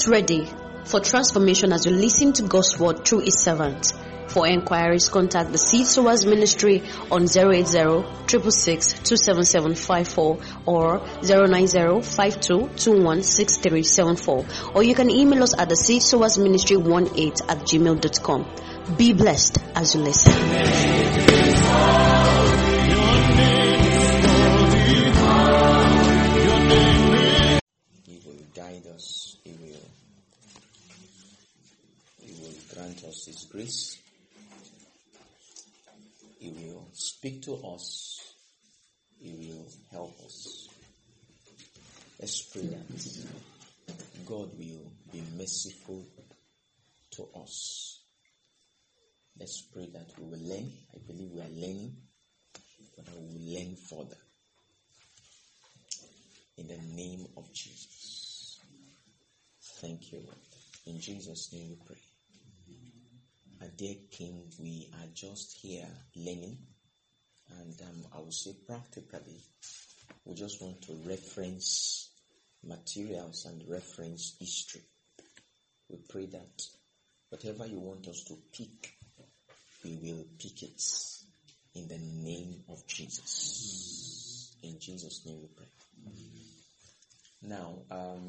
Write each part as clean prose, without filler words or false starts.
Get ready for transformation as you listen to God's word through His servant. For enquiries, contact the Seed Sowers Ministry on 080-666-27754 or 090-5221-6374. Or you can email us at the Seed Sowers Ministry 18@gmail.com. Be blessed as you listen. He will guide us. He will grant us His grace. He will speak to us. He will help us. Let's pray that God will be merciful to us. Let's pray that we will learn. I believe we are learning, but I will learn further. In the name of Jesus. Thank you, Lord. In Jesus' name we pray. And dear King, we are just here learning, and I will say practically, we just want to reference materials and reference history. We pray that whatever you want us to pick, we will pick it in the name of Jesus. In Jesus' name we pray. Now,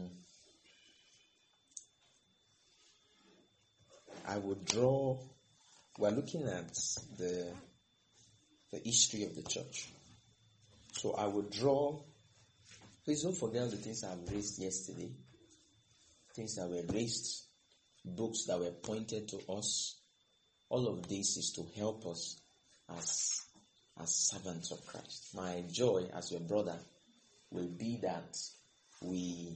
I would draw, we're looking at the history of the church. So I would draw, please don't forget the things I've raised yesterday, things that were raised, books that were pointed to us. All of this is to help us as servants of Christ. My joy as your brother will be that we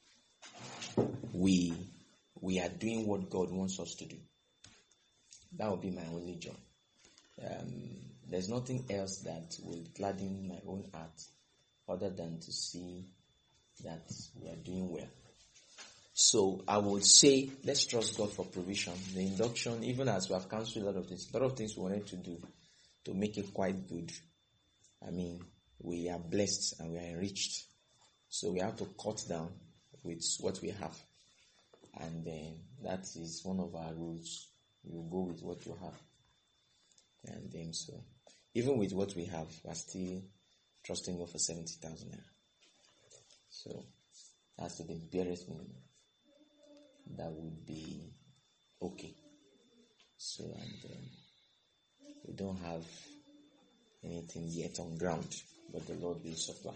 are doing what God wants us to do. That will be my only joy. There's nothing else that will gladden my own heart other than to see that we are doing well. So I would say, let's trust God for provision. The induction, even as we have cancelled a lot of things we wanted to do to make it quite good. I mean, we are blessed and we are enriched. So we have to cut down with what we have. And then that is one of our rules. You go with what you have. And then so, even with what we have, we're still trusting God for 70,000 naira. So that's the barest minimum. That would be okay. So, and we don't have anything yet on ground, but the Lord will supply.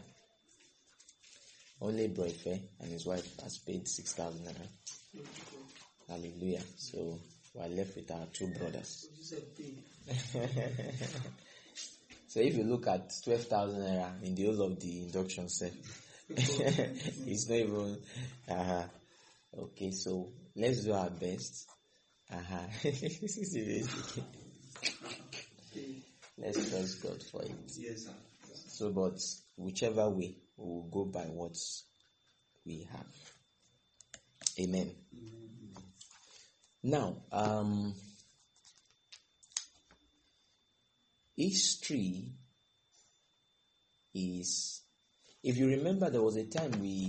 Only Broife and his wife has paid 6,000 naira. Hallelujah. So we're left with our two brothers. So if you look at 12,000 naira in the whole of the induction set, it's not even. Okay, so let's do our best. Let's trust God for it. Yes, sir. So, but whichever way, we will go by what we have. Amen. Now, history is, if you remember, there was a time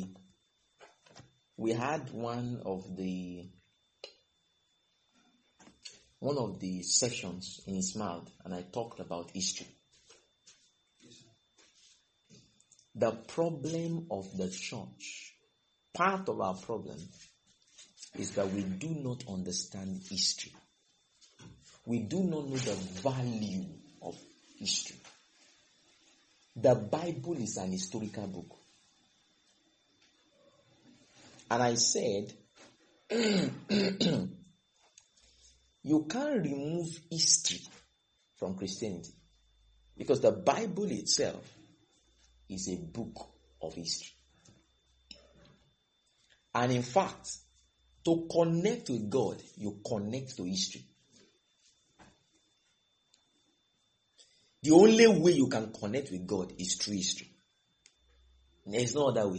we had one of the sessions in his mouth, and I talked about history. The problem of the church, part of our problem, is that we do not understand history. We do not know the value of history. The Bible is an historical book. And I said, you can't remove history from Christianity, because the Bible itself is a book of history. And in fact, to connect with God, you connect to history. The only way you can connect with God is through history. There is no other way.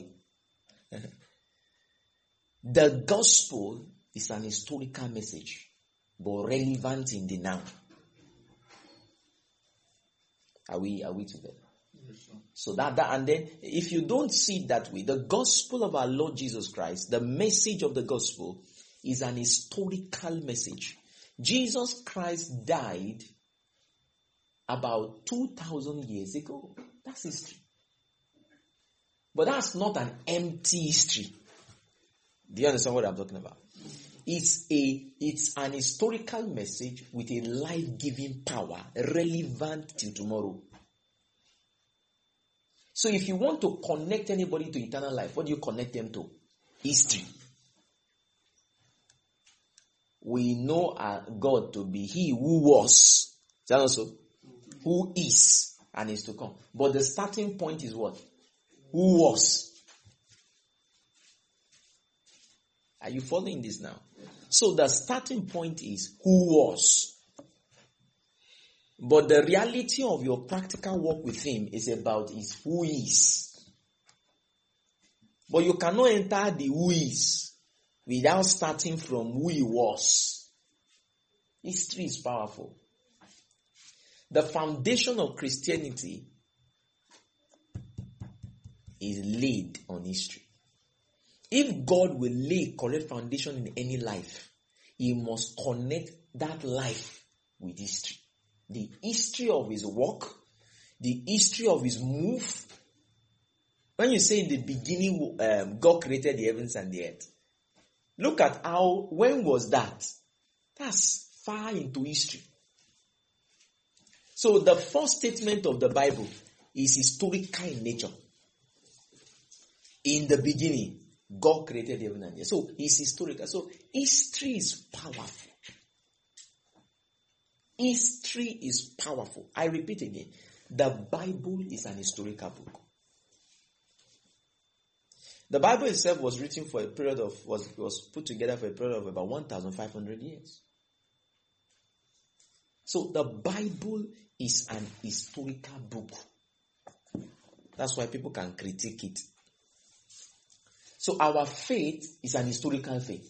The gospel is an historical message, but relevant in the now. Are we together? So and then if you don't see it that way, the gospel of our Lord Jesus Christ, the message of the gospel is an historical message. Jesus Christ died about 2,000 years ago. That's history. But that's not an empty history. Do you understand what I'm talking about? It's an historical message with a life-giving power relevant till tomorrow. So if you want to connect anybody to eternal life, what do you connect them to? History. We know God to be He who was. Is that also? Who is and is to come. But the starting point is what? Who was. Are you following this now? So the starting point is who was. But the reality of your practical work with Him is about His who is. But you cannot enter the who is without starting from who He was. History is powerful. The foundation of Christianity is laid on history. If God will lay a correct foundation in any life, He must connect that life with history. The history of His work, the history of His move. When you say in the beginning, God created the heavens and the earth, look at when was that? That's far into history. So the first statement of the Bible is historical in nature. In the beginning, God created heaven and earth. So it's historical. So history is powerful. History is powerful. I repeat again. The Bible is an historical book. The Bible itself was written for a period of, was put together for a period of about 1,500 years. So the Bible is an historical book. That's why people can critique it. So our faith is an historical faith.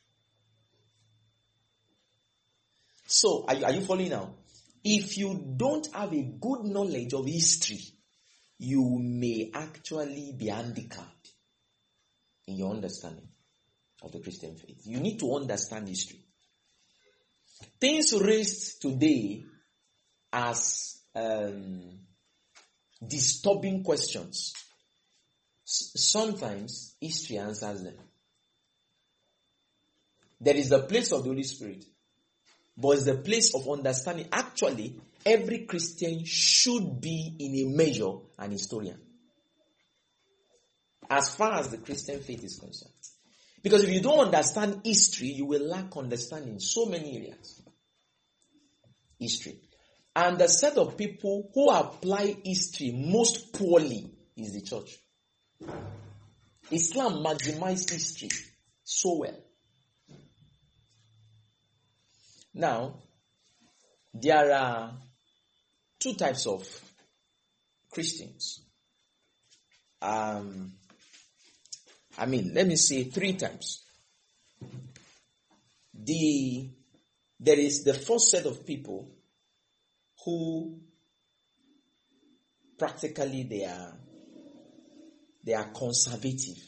So, are you following now? If you don't have a good knowledge of history, you may actually be handicapped in your understanding of the Christian faith. You need to understand history. Things raised today as disturbing questions, sometimes history answers them. There is the place of the Holy Spirit, but it's the place of understanding. Actually, every Christian should be in a measure an historian, as far as the Christian faith is concerned. Because if you don't understand history, you will lack understanding in so many areas. History. And the set of people who apply history most poorly is the church. Islam maximized history so well. Now, there are two types of Christians. Let me say three types. There is the first set of people who practically they are conservative.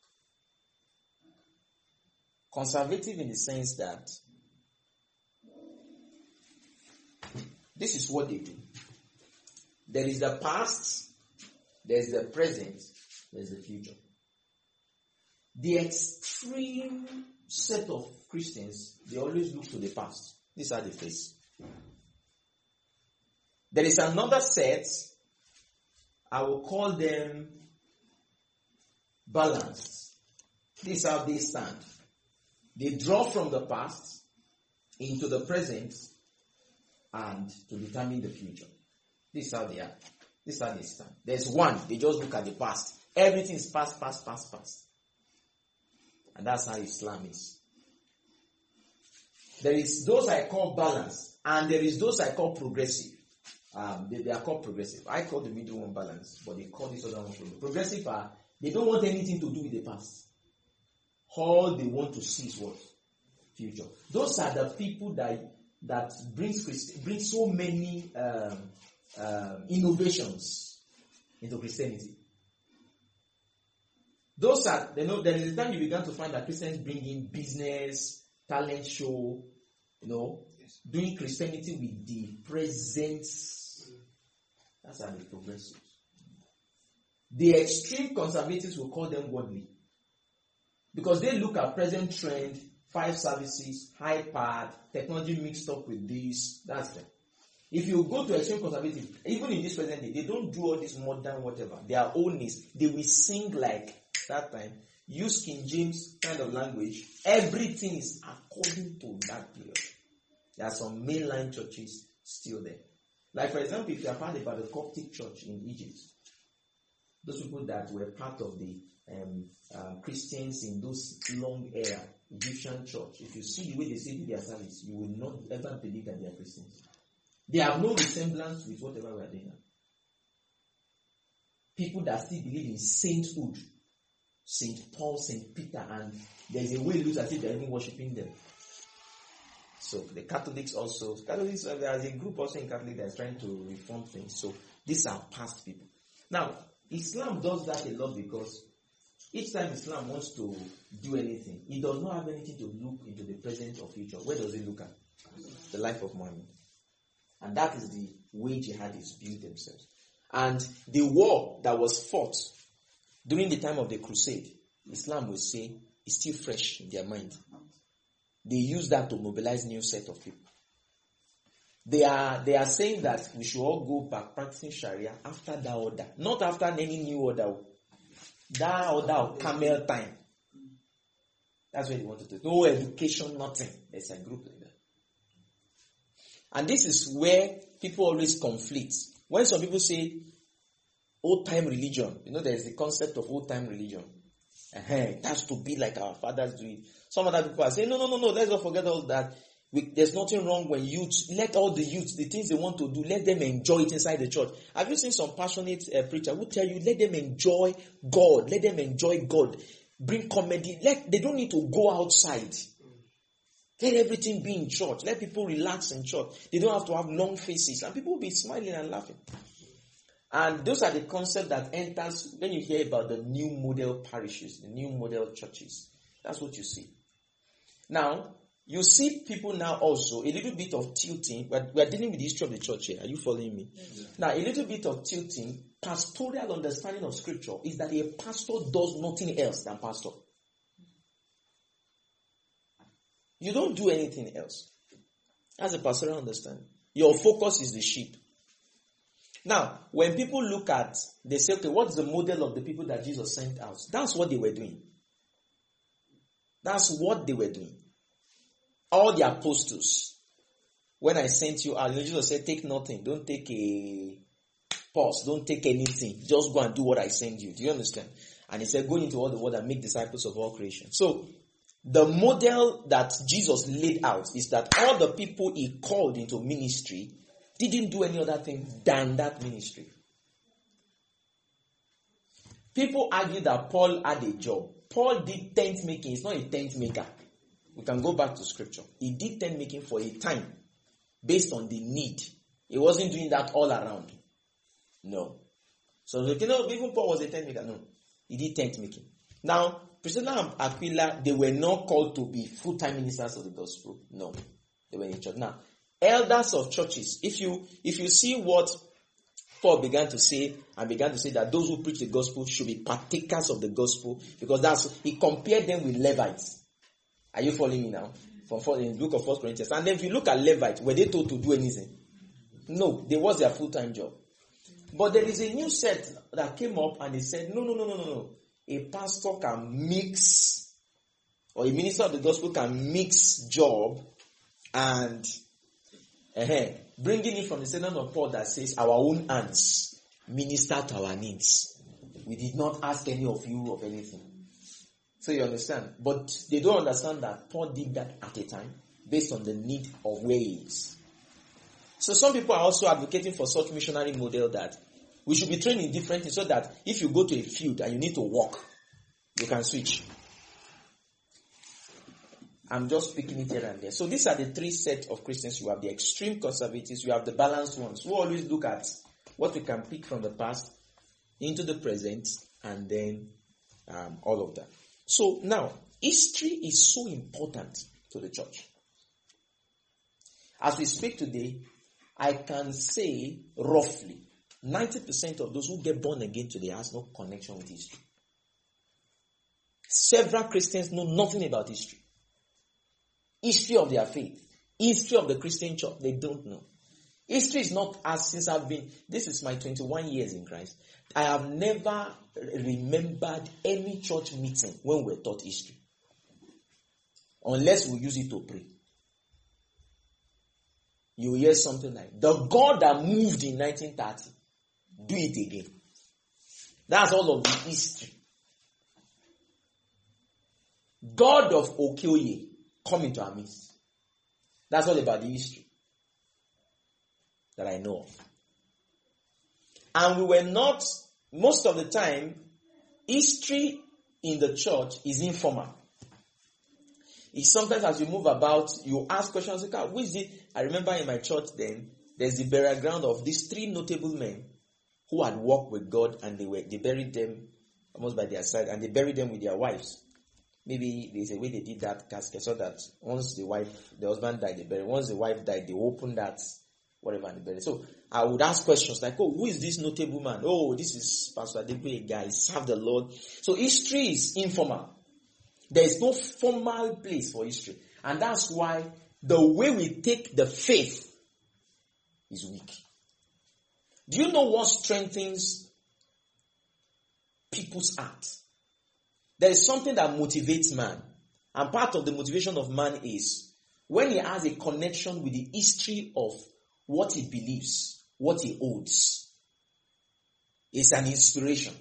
Conservative in the sense that this is what they do. There is the past, there is the present, there is the future. The extreme set of Christians, they always look to the past. These are the face. There is another set, I will call them balanced. This is how they stand. They draw from the past into the present and to determine the future. This is how they are. This is how they stand. There's one, they just look at the past. Everything is past. And that's how Islam is. There is those I call balanced, and there is those I call progressive. They are called progressive. I call the middle one balanced, but they call this other one progressive. Progressive they don't want anything to do with the past. All they want to see is what? Future. Those are the people that bring so many innovations into Christianity. Those are, there is a time you began to find that Christians bring in business, talent show, doing Christianity with the presence. That's how they progress. The extreme conservatives will call them worldly. Because they look at present trend, 5 services, iPad, technology mixed up with this. That's them. If you go to extreme conservative, even in this present day, they don't do all this modern whatever. Their own is, they will sing like that time, use King James kind of language. Everything is according to that period. There are some mainline churches still there. Like for example, if you have heard about the Coptic church in Egypt, those people that were part of the Christians in those long era Egyptian church, if you see the way they say to their service, you will not ever believe that they are Christians. They have no resemblance with whatever we are doing now. People that still believe in sainthood, Saint Paul, Saint Peter, and there's a way it looks as if they're even worshipping them. So the Catholics also, there's a group also in Catholic that's trying to reform things. So these are past people. Now, Islam does that a lot because each time Islam wants to do anything, it does not have anything to look into the present or future. Where does it look at? The life of Muhammad. And that is the way jihadis build themselves. And the war that was fought during the time of the crusade, Islam will say, is still fresh in their mind. They use that to mobilize new set of people. They are saying that we should all go back practicing Sharia after that order. Not after any new order. That order of camel time. That's what they want to do. No education, nothing. There's a group like that. And this is where people always conflict. When some people say old time religion, there's the concept of old time religion. It has to be like our fathers do it. Some other people are saying, no, let's not forget all that. There's nothing wrong when let all the youths, the things they want to do, let them enjoy it inside the church. Have you seen some passionate preacher who tell you, let them enjoy God, let them enjoy God, bring comedy, they don't need to go outside. Let everything be in church. Let people relax in church. They don't have to have long faces. And people will be smiling and laughing. And those are the concepts that enters when you hear about the new model parishes, the new model churches. That's what you see. Now, you see people now also, a little bit of tilting. We are dealing with the history of the church here. Are you following me? Yes. Now, a little bit of tilting. Pastoral understanding of scripture is that a pastor does nothing else than pastor. You don't do anything else. That's a pastoral understanding. Your focus is the sheep. Now, when people look at, they say, okay, what's the model of the people that Jesus sent out? That's what they were doing. That's what they were doing. All the apostles, when I sent you out, Jesus said, take nothing. Don't take a pause. Don't take anything. Just go and do what I send you. Do you understand? And he said, go into all the world and make disciples of all creation. So, the model that Jesus laid out is that all the people he called into ministry didn't do any other thing than that ministry. People argue that Paul had a job. Paul did tent making. He's not a tent maker. We can go back to scripture. He did tent making for a time based on the need. He wasn't doing that all around. No. So, even Paul was a tent maker. No. He did tent making. Now, Priscilla and Aquila, they were not called to be full-time ministers of the gospel. No. They were in church. Now, elders of churches, if you see what Paul began to say that those who preach the gospel should be partakers of the gospel, because he compared them with Levites. Are you following me now? In the book of 1 Corinthians. And then if you look at Levites, were they told to do anything? No, they was their full-time job. But there is a new set that came up and they said, no. A pastor can mix, or a minister of the gospel can mix job and bringing it from the sentence of Paul that says, our own hands minister to our needs. We did not ask any of you of anything. So you understand? But they don't understand that Paul did that at a time based on the need of where he is. So some people are also advocating for such missionary model that we should be trained in different things so that if you go to a field and you need to walk, you can switch. I'm just picking it here and there. So these are the 3 sets of Christians. You have the extreme conservatives, you have the balanced ones who always look at what we can pick from the past into the present, and then all of that. So now, history is so important to the church. As we speak today, I can say roughly 90% of those who get born again today has no connection with history. Several Christians know nothing about history. History of their faith. History of the Christian church. They don't know. History is not as since this is my 21 years in Christ. I have never remembered any church meeting when we're taught history. Unless we use it to pray. You hear something like, the God that moved in 1930, do it again. That's all of the history. God of Okoye, come into our midst. That's all about the history that I know of. And we were not, most of the time, history in the church is informal. It's sometimes as you move about, you ask questions like, who is it? I remember in my church then, there's the burial ground of these three notable men who had walked with God, and they buried them almost by their side, and they buried them with their wives. Maybe there's a way they did that casket so that once the husband died, they buried. Once the wife died, they opened that, whatever, and they buried. So I would ask questions like, who is this notable man? Oh, this is Pastor Adebayo, a guy, he served the Lord. So history is informal. There is no formal place for history. And that's why the way we take the faith is weak. Do you know what strengthens people's hearts? There is something that motivates man. And part of the motivation of man is when he has a connection with the history of what he believes, what he holds. It's an inspiration.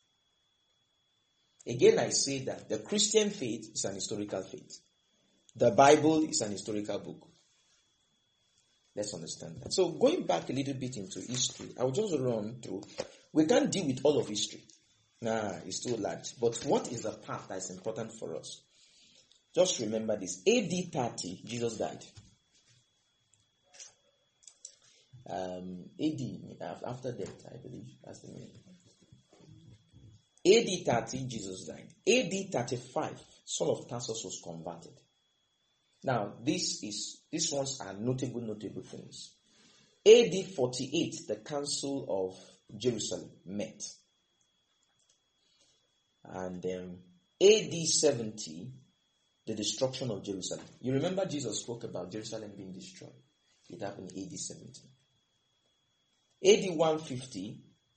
Again, I say that the Christian faith is an historical faith. The Bible is an historical book. Let's understand that. So going back a little bit into history, I will just run through. We can't deal with all of history. It's too large. But what is the part that is important for us? Just remember this. AD 30, Jesus died. AD, after death, I believe. That's the meaning. AD 30, Jesus died. AD 35, Saul of Tarsus was converted. Now, these ones are notable things. AD 48, the Council of Jerusalem met. And AD 70, the destruction of Jerusalem. You remember Jesus spoke about Jerusalem being destroyed. It happened in AD 70. AD 150,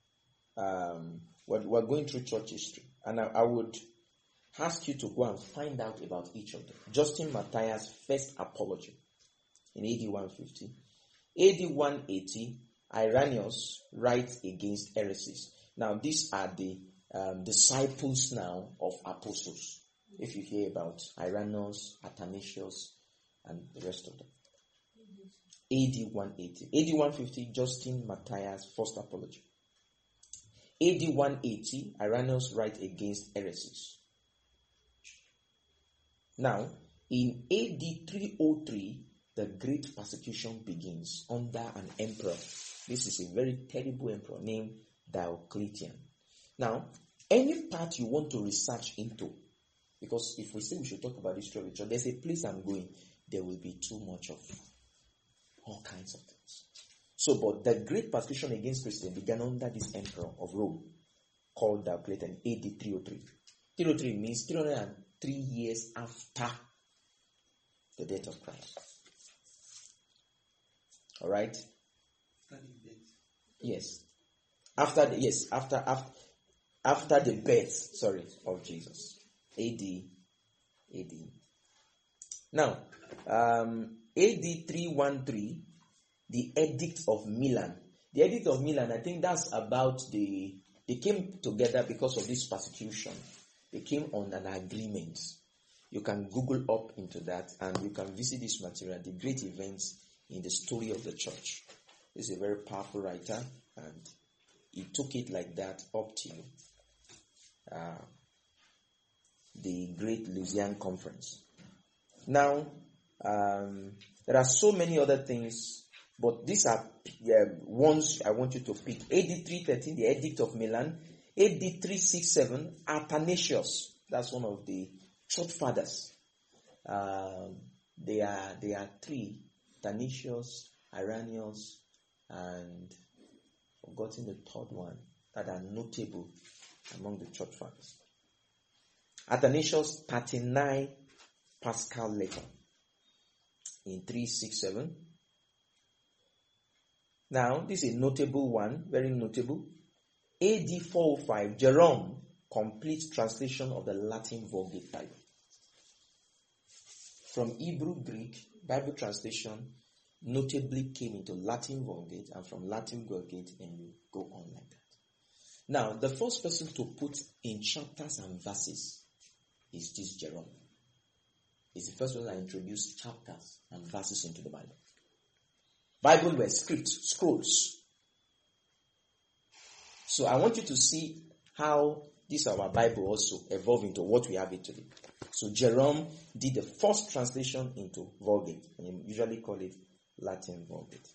we're going through church history. And I would ask you to go and find out about each of them. Justin Matthias' first apology in AD 150. AD 180, Irenaeus writes against heresies. Now, these are the disciples now of apostles. If you hear about Irenaeus, Athanasius, and the rest of them. AD 180. AD 150, Justin Matthias' first apology. AD 180, Irenaeus writes against heresies. Now, in AD 303, the great persecution begins under an emperor. This is a very terrible emperor named Diocletian. Now, any part you want to research into, because if we say we should talk about history of the church, there's a place I'm going, there will be too much of all kinds of things. So, but the great persecution against Christians began under this emperor of Rome called Diocletian, AD 303. 303 means 303 years after the death of Christ. All right? Yes. After the birth, of Jesus. AD. Now, AD 313, the Edict of Milan. The Edict of Milan, I think that's about they came together because of this persecution. They came on an agreement. You can Google up into that and you can visit this material, the great events in the story of the church. He's a very powerful writer and he took it like that up to the Great Lausanne Conference. Now, there are so many other things, but these are ones I want you to pick. AD 313, the Edict of Milan. AD 367, Athanasius, that's one of the church fathers. They are three: Athanasius, Irenaeus, and forgotten the third one, that are notable among the church fathers. Athanasius 39 Paschal letter in 367. Now, this is a notable one, very notable. AD 405, Jerome, complete translation of the Latin Vulgate Bible. From Hebrew Greek, Bible translation notably came into Latin Vulgate, and from Latin Vulgate, and you go on like that. Now, the first person to put in chapters and verses is this Jerome. He's the first one that introduced chapters and verses into the Bible. Bible were scripts, scrolls. So I want you to see how this our Bible also evolved into what we have it today. So Jerome did the first translation into Vulgate, and you usually call it Latin Vulgate.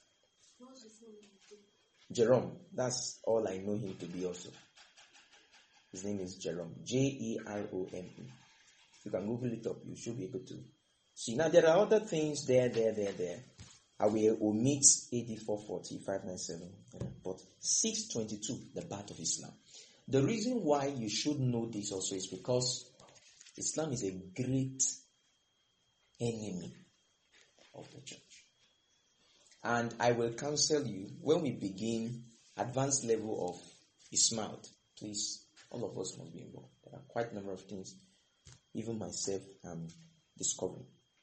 Jerome, that's all I know him to be also. His name is Jerome, Jerome. You can Google it up, you should be able to see. Now there are other things there. I will omit AD 440, 597, but 622, the birth of Islam. The reason why you should know this also is because Islam is a great enemy of the church. And I will counsel you, when we begin advanced level of Ismail, please, all of us must be involved. There are quite a number of things, even myself, I'm discovering.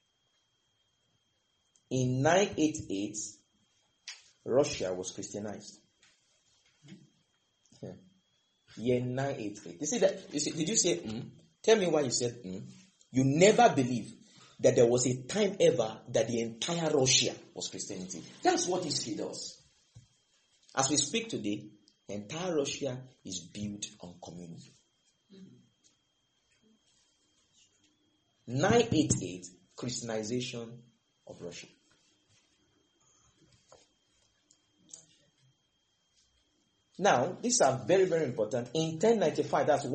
In 988, Russia was Christianized. Year 988. You see that? Did you say Tell me why you said You never believe that there was a time ever that the entire Russia was Christianity. That's what history does. As we speak today, the entire Russia is built on communism. 988, Christianization of Russia. Now, these are very, very important. In 1095, that's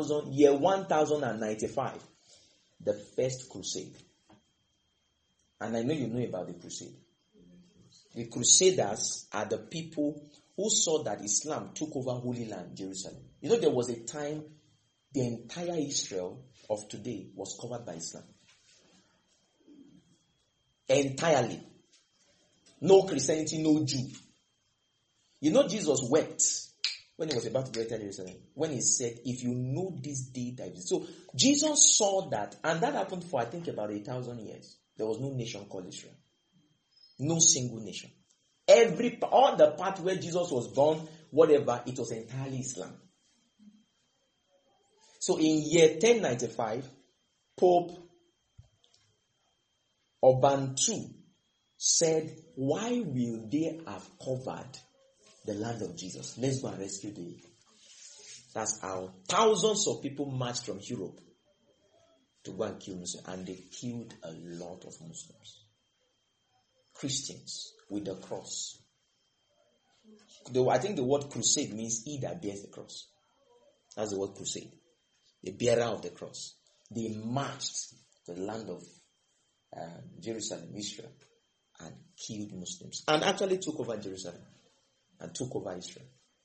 1095, the first crusade. And I know you know about the crusade. The crusaders are the people who saw that Islam took over Holy Land, Jerusalem. You know, there was a time the entire Israel of today was covered by Islam. Entirely. No Christianity, no Jew. You know, Jesus wept when he was about to enter Jerusalem, when he said, if you know this day that is. So Jesus saw that, and that happened for, I think, about 1,000 years. There was no nation called Israel. No single nation. All the part where Jesus was born, whatever, it was entirely Islam. So in year 1095, Pope Urban II said, why will they have covered the land of Jesus? Let's go and rescue the. That's how thousands of people marched from Europe to go and kill Muslims, and they killed a lot of Muslims. Christians with the cross. I think the word crusade means he that bears the cross. That's the word crusade. The bearer of the cross. They marched to the land of Jerusalem, Israel, and killed Muslims. And actually took over Jerusalem and took over Israel.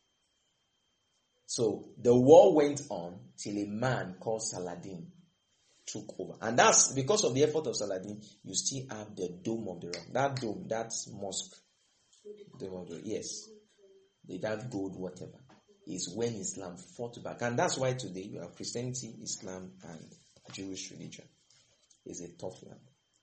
So the war went on till a man called Saladin took over. And that's because of the effort of Saladin, you still have the Dome of the Rock. That dome, that's mosque. Dome of the Rock, yes. That gold, whatever, is when Islam fought back. And that's why today you have Christianity, Islam, and Jewish religion. It's a tough land.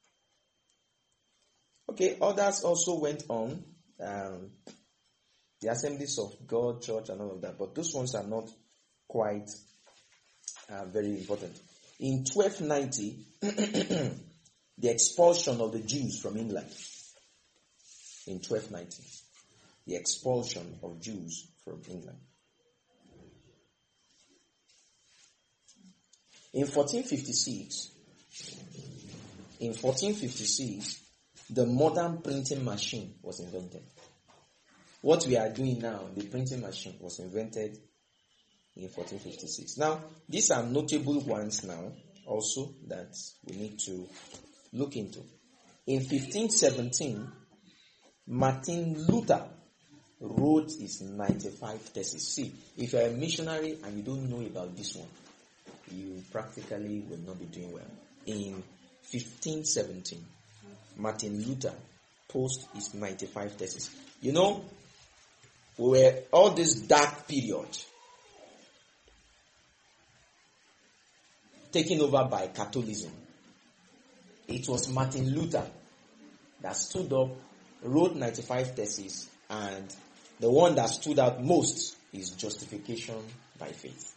Okay, others also went on. The Assemblies of God, Church, and all of that. But those ones are not quite very important. In 1290, the expulsion of the Jews from England. In 1290, the expulsion of Jews from England. In 1456, the modern printing machine was invented. What we are doing now, the printing machine, was invented in 1456. Now, these are notable ones now also that we need to look into. In 1517, Martin Luther wrote his 95 Theses. See, if you're a missionary and you don't know about this one, you practically will not be doing well. In 1517, Martin Luther posted his 95 Theses. You know, we were all this dark period taken over by Catholicism. It was Martin Luther that stood up, wrote 95 Theses, and the one that stood out most is justification by faith.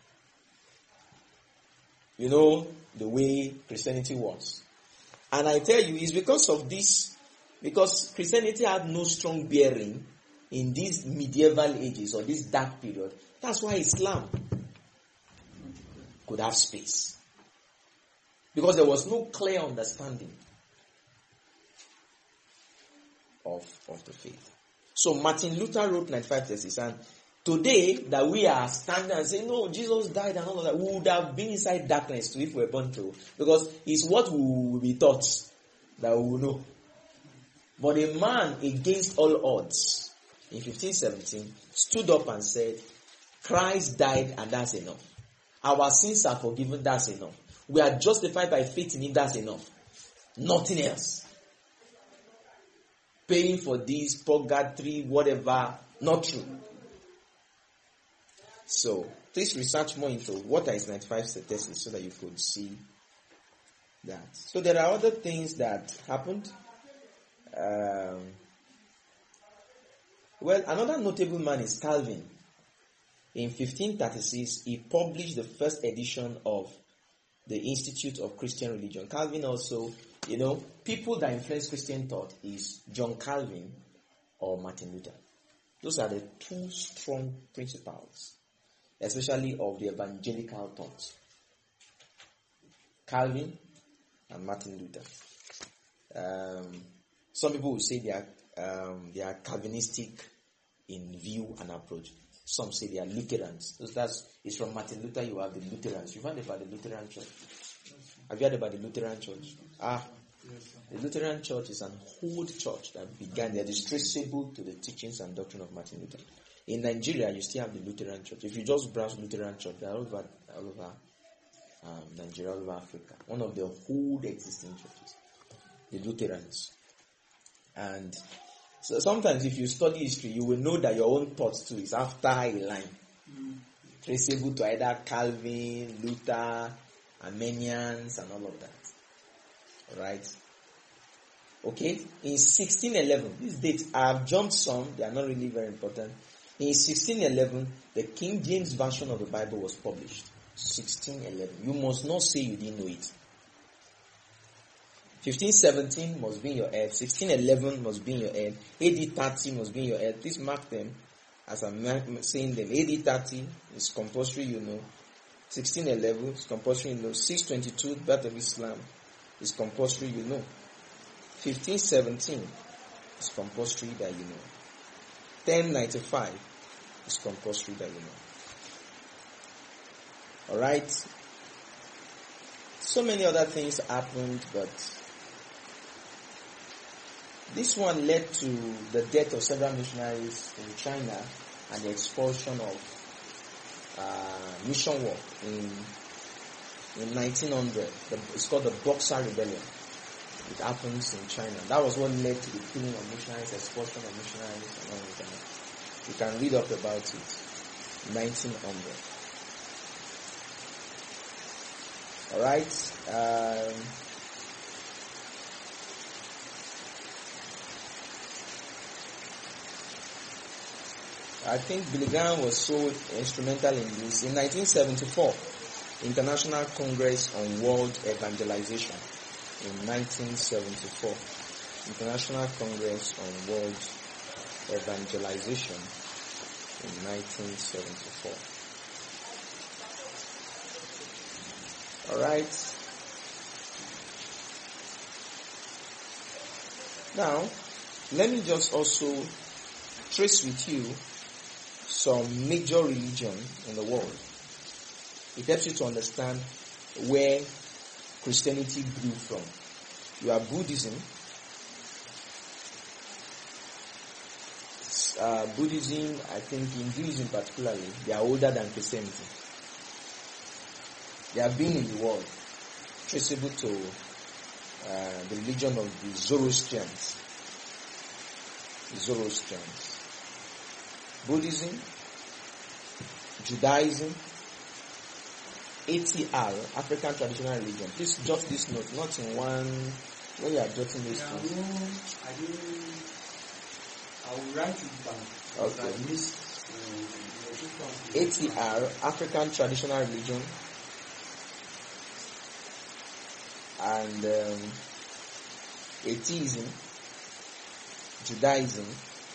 You know the way Christianity was. And I tell you, it's because of this, because Christianity had no strong bearing in these medieval ages or this dark period. That's why Islam could have space. Because there was no clear understanding of the faith. So Martin Luther wrote 95 Theses, and today that we are standing and saying, no, Jesus died and all of that, we would have been inside darkness too if we were born through. Because it's what we will be taught that we will know. But a man against all odds in 1517 stood up and said, Christ died and that's enough. Our sins are forgiven, that's enough. We are justified by faith in him, that's enough. Nothing else. Paying for this, purgatory, whatever, not true. So, please research more into what are his 95 Theses so that you could see that. So, there are other things that happened. Well, another notable man is Calvin. In 1536, he published the first edition of the Institute of Christian Religion. Calvin also, people that influence Christian thought is John Calvin or Martin Luther. Those are the two strong principles, especially of the evangelical thought. Calvin and Martin Luther. Some people will say they are Calvinistic in view and approach. Some say they are Lutherans. It's from Martin Luther you have the Lutherans. You've heard about the Lutheran Church? Have you heard about the Lutheran Church? The Lutheran Church is an old church that began. They are traceable to the teachings and doctrine of Martin Luther. In Nigeria, you still have the Lutheran Church. If you just browse Lutheran Church, they are all over Nigeria, all over Africa. One of the old existing churches, the Lutherans. And so sometimes if you study history, you will know that your own thoughts too is after a line. Traceable to either Calvin, Luther, Armenians, and all of that. Alright? Okay? In 1611, this date, I have jumped some, they are not really very important. In 1611, the King James Version of the Bible was published. 1611. You must not say you didn't know it. 1517 must be in your head. 1611 must be in your head. AD 30 must be in your head. Please mark them as I'm saying them. AD 30 is compulsory, 1611 is compulsory, 622, birth of Islam is compulsory, 1517 is compulsory that 1095 is compulsory that Alright? So many other things happened, but this one led to the death of several missionaries in China and the expulsion of mission work in 1900. It's called the Boxer Rebellion. It happens in China. That was what led to the killing of missionaries, expulsion of missionaries, and all of that. You can read up about it. 1900. Alright. I think Billy Graham was so instrumental in this. In 1974, International Congress on World Evangelization. In 1974, International Congress on World Evangelization. In 1974. Alright. Now, let me just also trace with you some major religion in the world. It helps you to understand where Christianity grew from. You have Buddhism. Buddhism, I think Hinduism particularly, they are older than Christianity. They have been in the world, traceable to the religion of the Zoroastrians. Buddhism, Judaism, ATR, African Traditional Religion. Please jot this note, not in one, when you are jotting this note. I will write it down. Okay. I missed, ATR, African Traditional Religion, and atheism, Judaism.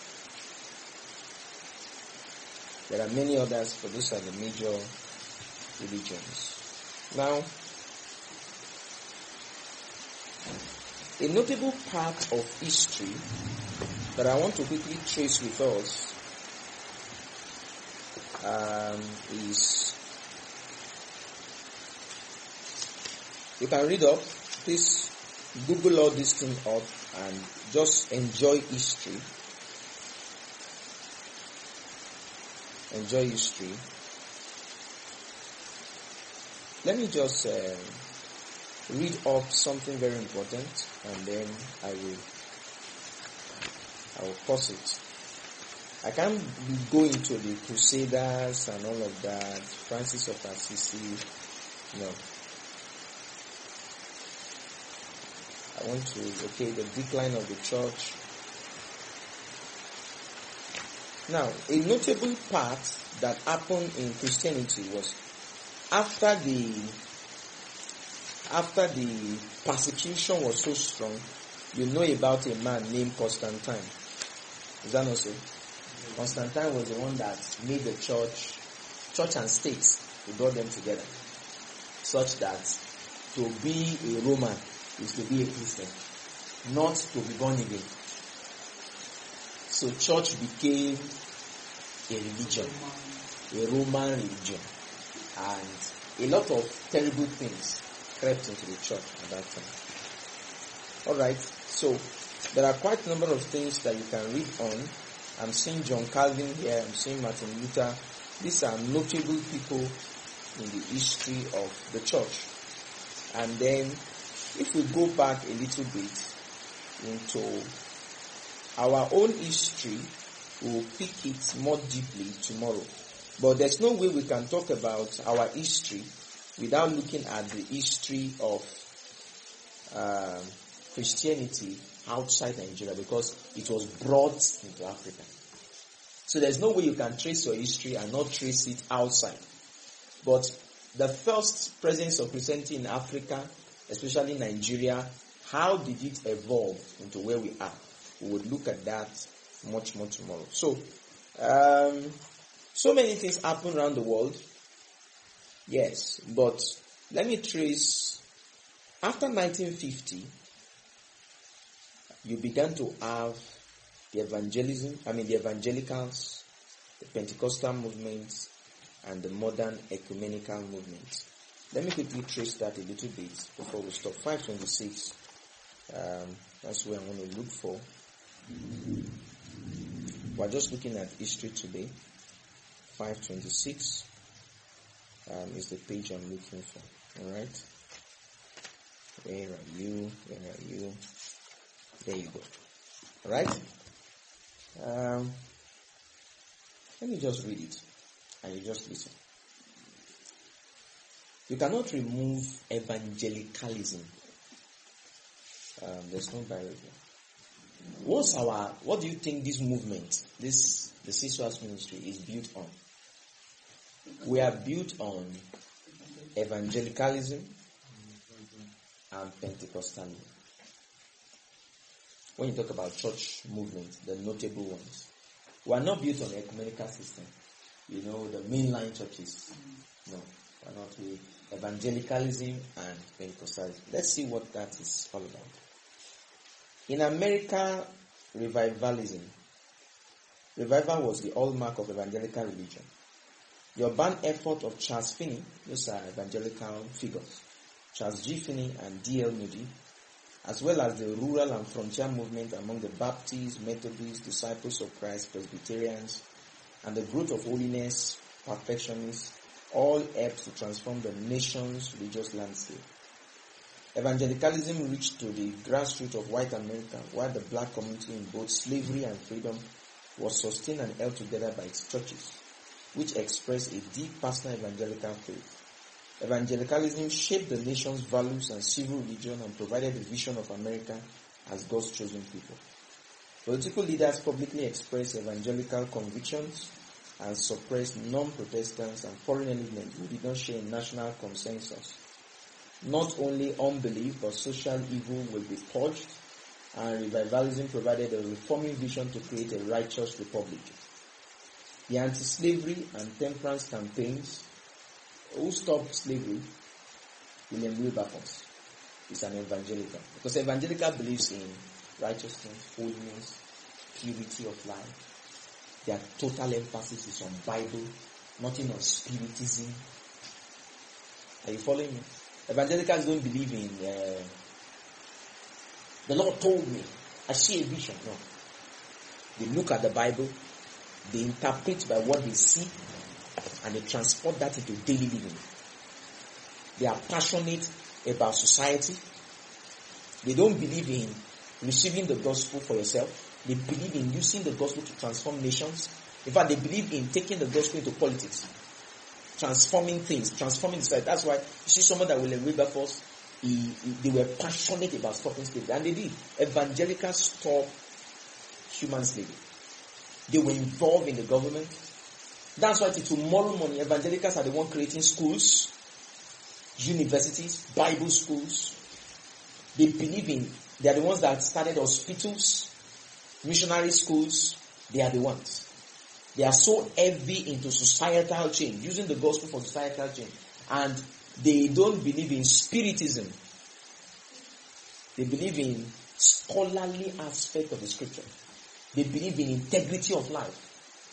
There are many others, but those are the major religions. Now, a notable part of history that I want to quickly trace with us is, you can read up, please Google all these things up and just enjoy history. Enjoy history. Let me just read up something very important, and then I will pause it. I can't be going to the Crusaders and all of that, Francis of Assisi, no. I want to, the decline of the church. Now, a notable part that happened in Christianity was after the persecution was so strong, you know about a man named Constantine. Is that not so? Constantine was the one that made the church and state, he brought them together, such that to be a Roman is to be a Christian, not to be born again. So church became a religion, a Roman religion, and a lot of terrible things crept into the church at that time. Alright, so there are quite a number of things that you can read on. I'm seeing John Calvin here, I'm seeing Martin Luther. These are notable people in the history of the church. And then, if we go back a little bit into our own history, we will pick it more deeply tomorrow. But there's no way we can talk about our history without looking at the history of Christianity outside Nigeria, because it was brought into Africa. So there's no way you can trace your history and not trace it outside. But the first presence of Christianity in Africa, especially Nigeria, how did it evolve into where we are? We would look at that much more tomorrow. So, so many things happen around the world. Yes, but let me trace. After 1950, you began to have the evangelicals, the Pentecostal movements, and the modern ecumenical movement. Let me quickly trace that a little bit before we stop. 526. That's where I want to look for. We're just looking at history today. 526 is the page I'm looking for. Alright? Where are you? There you go. Alright? Let me just read it. And you just listen. You cannot remove evangelicalism. There's no barrier. What do you think this movement, the CSWAS ministry is built on? We are built on evangelicalism and Pentecostalism. When you talk about church movements, the notable ones, we are not built on ecumenical system. You know, the mainline churches. No, we are not. Evangelicalism and Pentecostalism. Let's see what that is all about. In America, revivalism. Revival was the hallmark of evangelical religion. The urban effort of Charles Finney, those are evangelical figures, Charles G. Finney and D.L. Moody, as well as the rural and frontier movement among the Baptists, Methodists, Disciples of Christ, Presbyterians, and the growth of holiness, perfectionists, all helped to transform the nation's religious landscape. Evangelicalism reached to the grassroots of white America, while the black community in both slavery and freedom was sustained and held together by its churches, which expressed a deep personal evangelical faith. Evangelicalism shaped the nation's values and civil religion and provided a vision of America as God's chosen people. Political leaders publicly expressed evangelical convictions and suppressed non-Protestants and foreign elements who did not share a national consensus. Not only unbelief but social evil will be purged, and revivalism provided a reforming vision to create a righteous republic. The anti-slavery and temperance campaigns who stopped slavery, William Wilberforce, is an evangelical. Because evangelical believes in righteousness, holiness, purity of life. Their total emphasis is on Bible, nothing on spiritism. Are you following me? Evangelicals don't believe in the Lord told me, I see a vision. No. They look at the Bible, they interpret by what they see, and they transport that into daily living. They are passionate about society. They don't believe in receiving the gospel for yourself. They believe in using the gospel to transform nations. In fact, they believe in taking the gospel into politics, transforming things, transforming society. That's why you see someone that William Wilberforce, they were passionate about stopping slavery, and they did. Evangelicals stopped human slavery. They were involved in the government. That's why till tomorrow morning, evangelicals are the one creating schools, universities, Bible schools. They are the ones that started hospitals, missionary schools. They are the ones. They are so heavy into societal change, using the gospel for societal change. And they don't believe in spiritism. They believe in scholarly aspect of the scripture. They believe in integrity of life.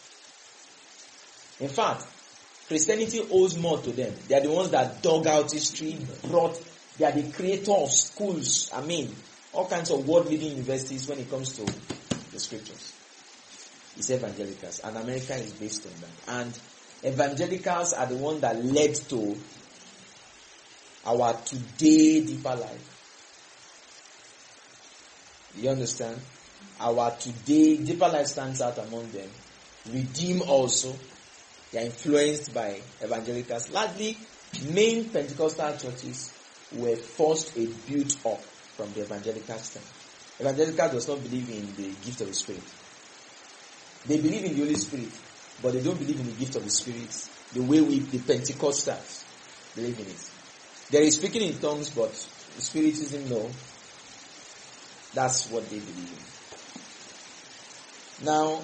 In fact, Christianity owes more to them. They are the ones that dug out history, they are the creator of schools. All kinds of world-leading universities when it comes to the scriptures. It's evangelicals, and America is based on that. And evangelicals are the ones that led to our today deeper life. You understand? Our today deeper life stands out among them. Redeem also. They are influenced by evangelicals. Largely, main Pentecostal churches were first built up from the evangelical stand. Evangelical does not believe in the gift of the Spirit. They believe in the Holy Spirit, but they don't believe in the gift of the Spirit the way the Pentecostals believe in it. There is speaking in tongues, but spiritism, no. That's what they believe in. Now,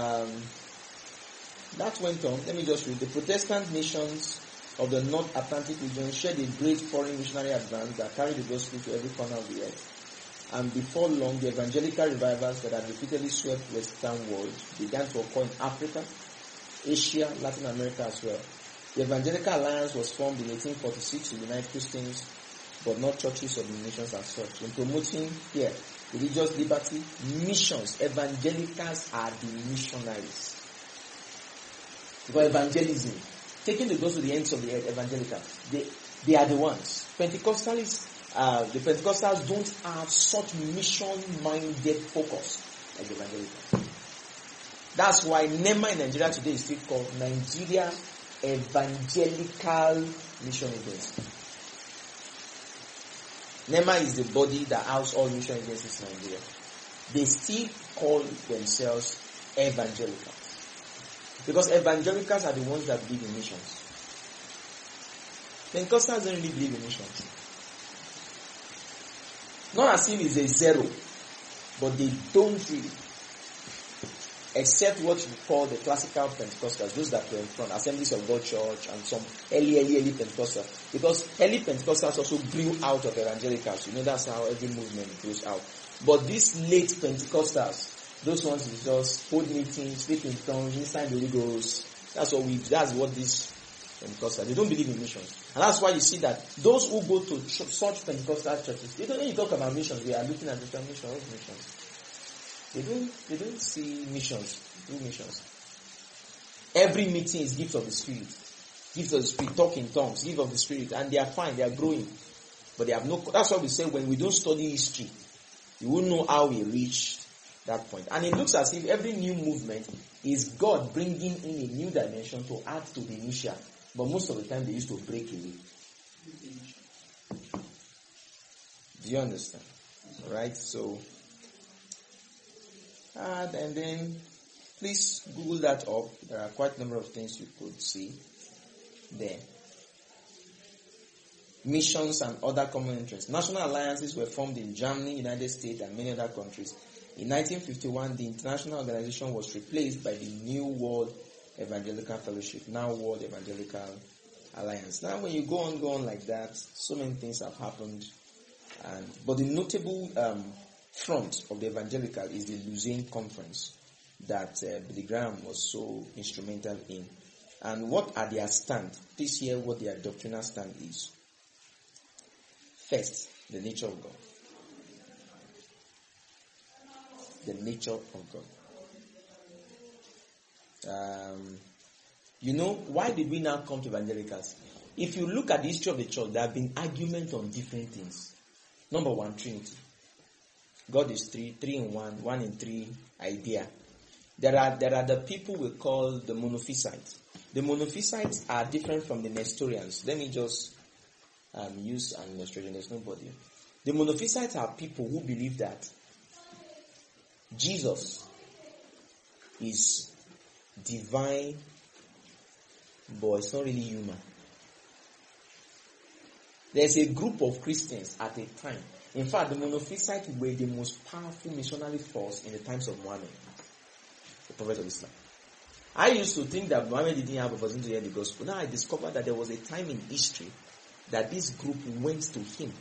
that went on. Let me just read. The Protestant nations of the North Atlantic region shared a great foreign missionary advance that carried the gospel to every corner of the earth. And before long, the evangelical revivals that had repeatedly swept the Western world began to occur in Africa, Asia, Latin America as well. The Evangelical Alliance was formed in 1846 to unite Christians, but not churches or denominations as such. In promoting here religious liberty, missions, evangelicals are the missionaries. Because evangelism, taking the gospel to the ends of the earth, evangelicals, they are the ones. Pentecostals, the Pentecostals don't have such mission-minded focus like the evangelicals. That's why NEMA in Nigeria today is still called Nigeria Evangelical Mission Agency. NEMA is the body that houses all mission agencies in Nigeria. They still call themselves evangelicals. Because evangelicals are the ones that believe in missions. Pentecostals don't really believe in missions. Not as if it's a zero, but they don't really. Except what you call the classical Pentecostals, those that were in front, Assemblies of God Church and some early Pentecostals. Because early Pentecostals also grew out of evangelicals. You know, that's how every movement grows out. But these late Pentecostals, those ones is just hold meetings, speak in tongues, inside the Holy Ghost, That's what this Pentecostal, they don't believe in missions. And that's why you see that those who go to such Pentecostal churches, when you talk about missions, we are looking at the missions. They don't see missions, do missions. Every meeting is gift of the Spirit. Gift of the Spirit, talk in tongues, gift of the Spirit, and they are fine, they are growing. But they have no, that's why we say when we don't study history, you won't know how we reached that point. And it looks as if every new movement is God bringing in a new dimension to add to the initial. But most of the time they used to break away. Do you understand? Alright, so and then please Google that up. There are quite a number of things you could see there. Missions and other common interests. National alliances were formed in Germany, United States, and many other countries. In 1951, the international organization was replaced by the New World Evangelical Fellowship, now World Evangelical Alliance. Now, when you go on like that, so many things have happened. But the notable front of the evangelical is the Lausanne Conference that Billy Graham was so instrumental in. And what are their stand? This year, what their doctrinal stand is. First, the nature of God. The nature of God. Why did we now come to evangelicals? If you look at the history of the church, there have been arguments on different things. Number one, Trinity. God is three in one, one in three idea. There are the people we call the monophysites. The monophysites are different from the Nestorians. Let me just use an illustration. There's nobody. The monophysites are people who believe that Jesus is divine, but it's not really human. There's a group of Christians at a time. In fact, the monophysites were the most powerful missionary force in the times of Muhammad, the Prophet of Islam. I used to think that Muhammad didn't have opportunity to hear the gospel. Now I discovered that there was a time in history that this group went to him.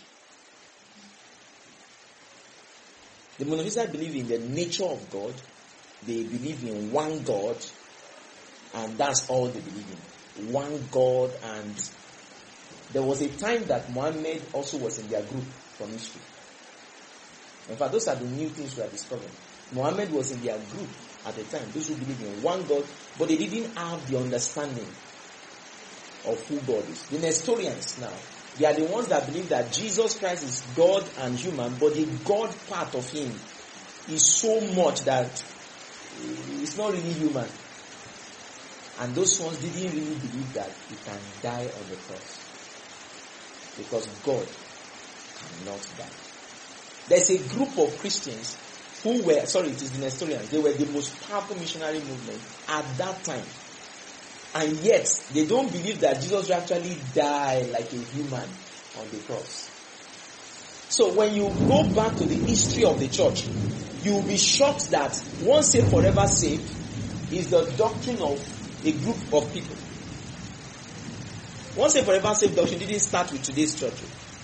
The monophysites believe in the nature of God. They believe in one God, and that's all they believe in. One God, and there was a time that Muhammad also was in their group from history. In fact, those are the new things we are discovering. Muhammad was in their group at the time, those who believe in one God, but they didn't have the understanding of who God is. The Nestorians now, they are the ones that believe that Jesus Christ is God and human, but the God part of him is so much that it's not really human. And those ones didn't really believe that he can die on the cross. Because God cannot die. There's a group of Christians who were, it is the Nestorians, they were the most powerful missionary movement at that time. And yet, they don't believe that Jesus actually died like a human on the cross. So when you go back to the history of the church, you will be shocked that once saved, forever saved is the doctrine of a group of people. Once saved, forever saved doctrine didn't start with today's church.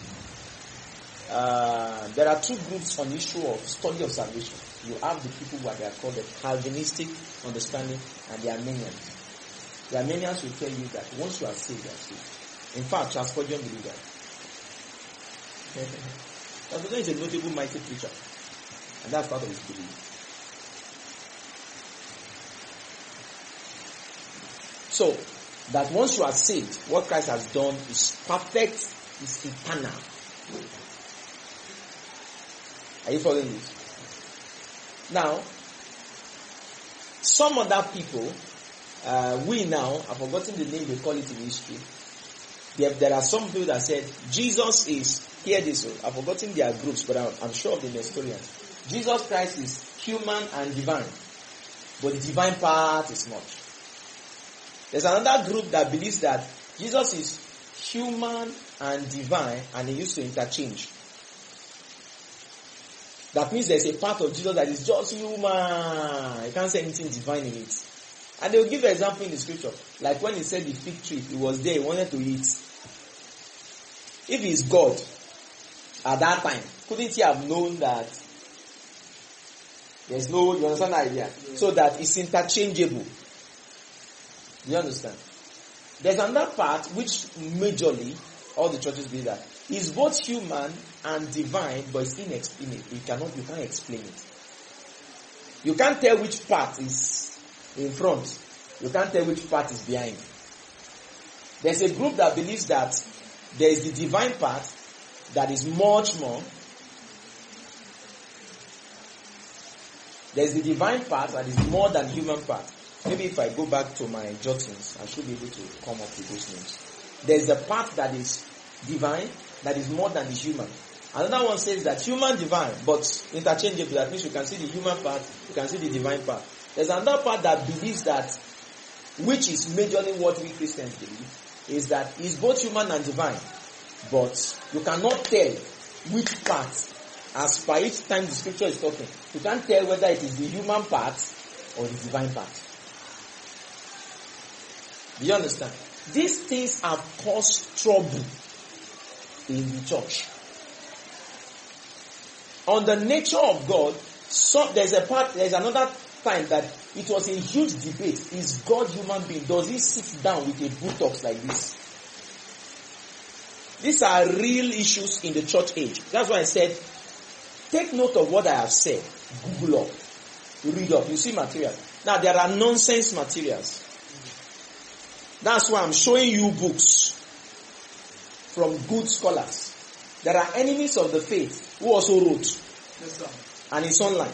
There are two groups on the issue of study of salvation. You have the people what they are called the Calvinistic understanding and the Armenians. The Armenians will tell you that once you are saved, you are saved. In fact, Charles Spurgeon believed that. Charles Spurgeon is a notable mighty preacher. And that's part of his belief. So, that once you are saved, what Christ has done is perfect, is eternal. Are you following this? Now, some other people, we now, I've forgotten the name they call it in history. There are some people that said, Jesus is, hear this, I've forgotten their groups, but I'm sure of the Nestorians. Jesus Christ is human and divine, but the divine part is not. There's another group that believes that Jesus is human and divine, and they used to interchange. That means there's a part of Jesus that is just human. You can't say anything divine in it. And they will give an example in the scripture. Like when he said the fig tree, he was there, he wanted to eat. If he's God, at that time, couldn't he have known that there's no, you understand the idea? So that it's interchangeable. Do you understand? There's another part which majorly all the churches believe that is both human and divine, but it's inexplainable. You can't explain it. You can't tell which part is in front. You can't tell which part is behind. There's a group that believes that there is the divine part that is much more. There's the divine part that is more than human part. Maybe if I go back to my jottings, I should be able to come up with those names. There's a part that is divine, that is more than the human. Another one says that human divine, but interchangeable. That means you can see the human part, you can see the divine part. There's another part that believes that, which is majorly what we Christians believe, is that it's both human and divine. But you cannot tell which part, as per each time the scripture is talking. You can't tell whether it is the human part or the divine part. Do you understand? These things have caused trouble in the church. On the nature of God, there's another time that it was a huge debate. Is God human being? Does he sit down with a buttocks like this? These are real issues in the church age. That's why I said, take note of what I have said. Google up. Read up. You see materials. Now there are nonsense materials. That's why I'm showing you books from good scholars. There are enemies of the faith who also wrote. Yes, sir. And it's online.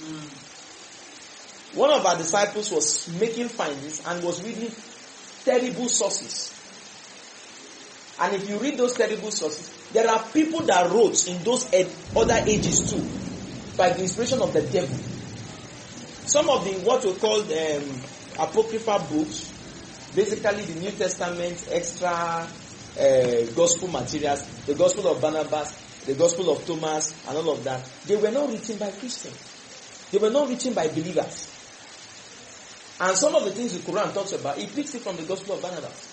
One of our disciples was making findings and was reading terrible sources. And if you read those terrible sources, there are people that wrote in those other ages too, by the inspiration of the devil. Some of the what we call apocryphal books, basically the New Testament extra gospel materials, the Gospel of Barnabas, the Gospel of Thomas, and all of that, they were not written by Christians. They were not written by believers. And some of the things the Quran talks about, it picks it from the Gospel of Barnabas.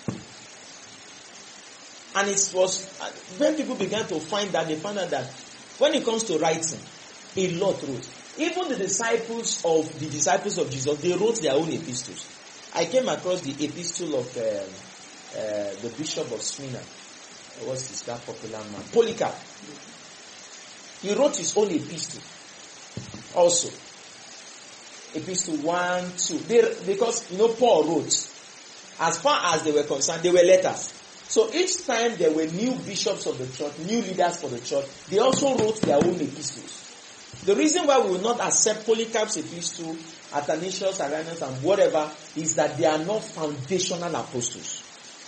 And it was, when people began to find that, they found out that when it comes to writing, a lot wrote. Even the disciples of Jesus, they wrote their own epistles. I came across the epistle of the Bishop of Smyrna. What's that popular man? Polycarp. He wrote his own epistle. Also, epistle 1, 2. Because, Paul wrote, as far as they were concerned, they were letters. So each time there were new bishops of the church, new leaders for the church, they also wrote their own epistles. The reason why we will not accept Polycarp's epistle, Athanasius, Irenaeus, and whatever, is that they are not foundational apostles.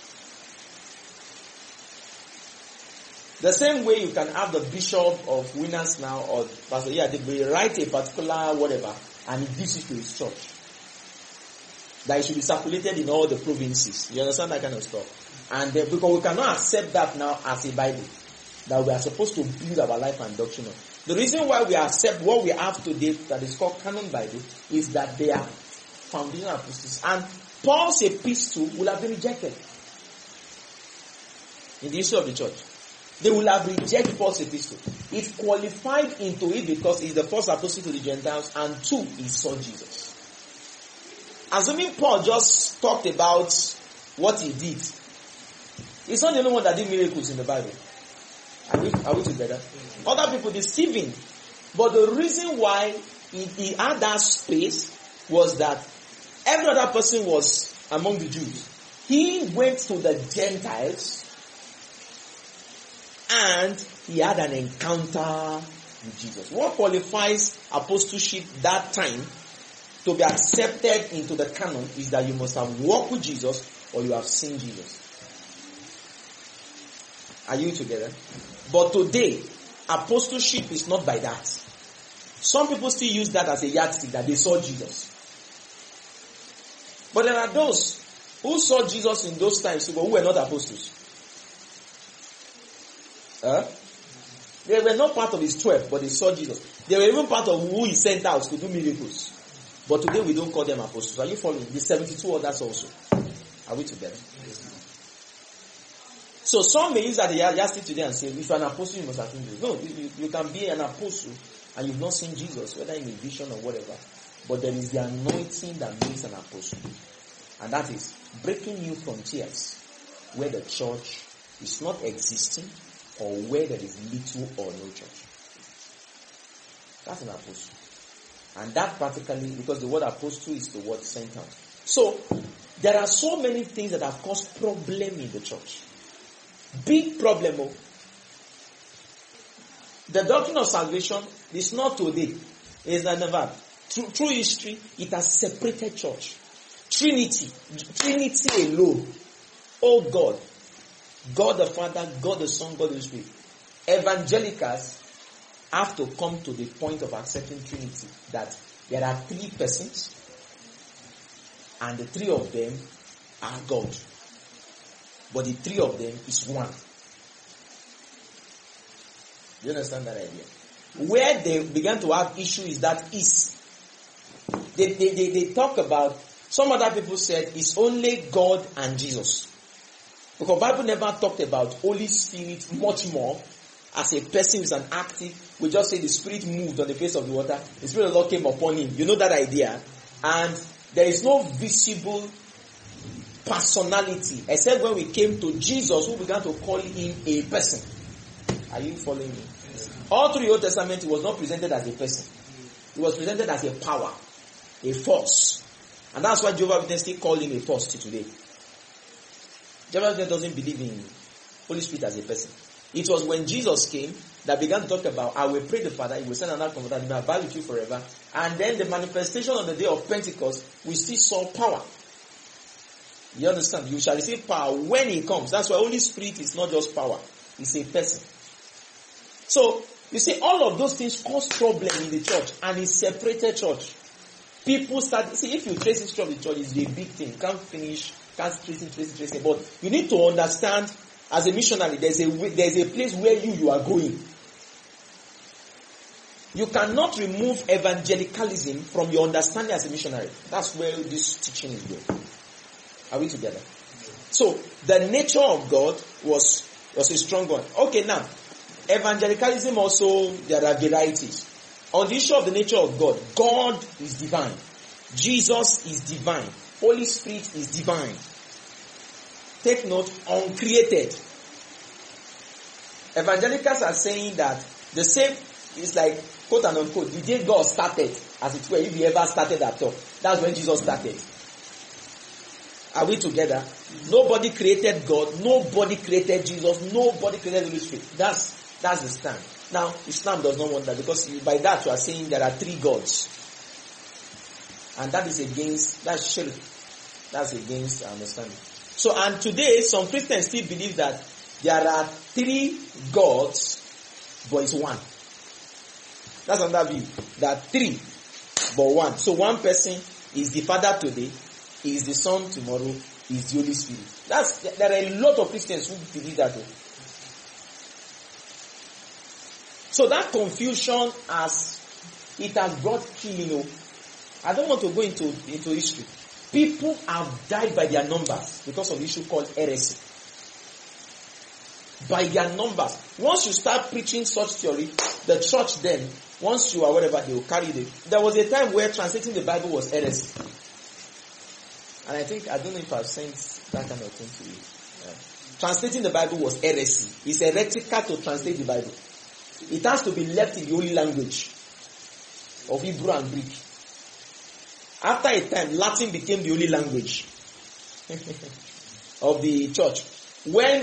The same way you can have the bishop of Winners Now or Pastor they write a particular whatever and he gives it to his church. That it should be circulated in all the provinces. You understand that kind of stuff? And because we cannot accept that now as a Bible, that we are supposed to build our life and doctrine on. The reason why we accept what we have today, that is called Canon Bible, is that they are foundational apostles. And Paul's epistle will have been rejected in the history of the church. They will have rejected Paul's epistle. It qualified into it because he's the first apostle to the Gentiles, and two, he saw Jesus. Assuming Paul just talked about what he did, he's not the only one that did miracles in the Bible. Are we together? Other people did Stephen. But the reason why he had that space was that every other person was among the Jews. He went to the Gentiles and he had an encounter with Jesus. What qualifies apostleship that time to be accepted into the canon is that you must have walked with Jesus or you have seen Jesus. Are you together? But today, apostleship is not by that. Some people still use that as a yardstick that they saw Jesus. But there are those who saw Jesus in those times but who were not apostles. They were not part of his 12, but they saw Jesus. They were even part of who he sent out to do miracles. But today we don't call them apostles. Are you following? The 72 others also. Are we together? So some may use that yardstick today and say, if you're an apostle, you must have seen Jesus. No, you can be an apostle and you've not seen Jesus, whether in a vision or whatever. But there is the anointing that makes an apostle. And that is breaking new frontiers where the church is not existing or where there is little or no church. That's an apostle. And that practically, because the word apostle is the word sent out. So, there are so many things that have caused problem in the church. Big problem. The doctrine of salvation is not today. It's never. Through history, it has separated church. Trinity alone. Oh God. God the Father, God the Son, God the Spirit. Evangelicals have to come to the point of accepting Trinity. That there are 3 persons. And the 3 of them are God. But the 3 of them is one. Do you understand that idea? Where they began to have issue is that is. They talk about, some other people said it's only God and Jesus. Because the Bible never talked about Holy Spirit much more as a person who is an active. We just say the Spirit moved on the face of the water. The Spirit of the Lord came upon him. You know that idea? And there is no visible personality except when we came to Jesus, who began to call him a person. Are you following me? All through the Old Testament, he was not presented as a person. He was presented as a power, a force. And that's why Jehovah's Witnesses still call him a force to today. Jehovah's Witnesses doesn't believe in Holy Spirit as a person. It was when Jesus came that began to talk about, I will pray the Father, he will send another comforter, he will abide with you forever. And then the manifestation on the day of Pentecost, we still saw power. You understand? You shall receive power when he comes. That's why Holy Spirit is not just power. It's a person. So, you see, all of those things cause problem in the church. And it separated church. People start, see, if you trace history of the church, it's a big thing. You can't finish, can't trace it. But you need to understand, as a missionary, there's a place where you are going. You cannot remove evangelicalism from your understanding as a missionary. That's where this teaching is going. Are we together? So, the nature of God was a strong one. Okay, now, evangelicalism also, there are varieties. On the issue of the nature of God, God is divine. Jesus is divine. Holy Spirit is divine. Take note, uncreated. Evangelicals are saying that the same is like, quote and unquote, the day God started, as it were, if he ever started at all. That's when Jesus started. Are we together? Nobody created God. Nobody created Jesus. Nobody created the Holy Spirit. That's the stand. Now, Islam does not want that, because by that you are saying there are 3 gods. And that is against, that's shirk. That's against understanding. So, and today, some Christians still believe that there are 3 gods, but it's one. That's another view. There are 3, but one. So one person is the Father today, he is the Son tomorrow, he is the Holy Spirit. There are a lot of Christians who believe that. So that confusion has brought killing. I don't want to go into history. People have died by their numbers because of the issue called heresy. By their numbers. Once you start preaching such theory, the church then, once you are whatever, they will carry it. There was a time where translating the Bible was heresy. And I don't know if I've sent that kind of thing to you. Translating the Bible was heresy. It's heretical to translate the Bible. It has to be left in the holy language of Hebrew and Greek. After a time, Latin became the holy language of the church. When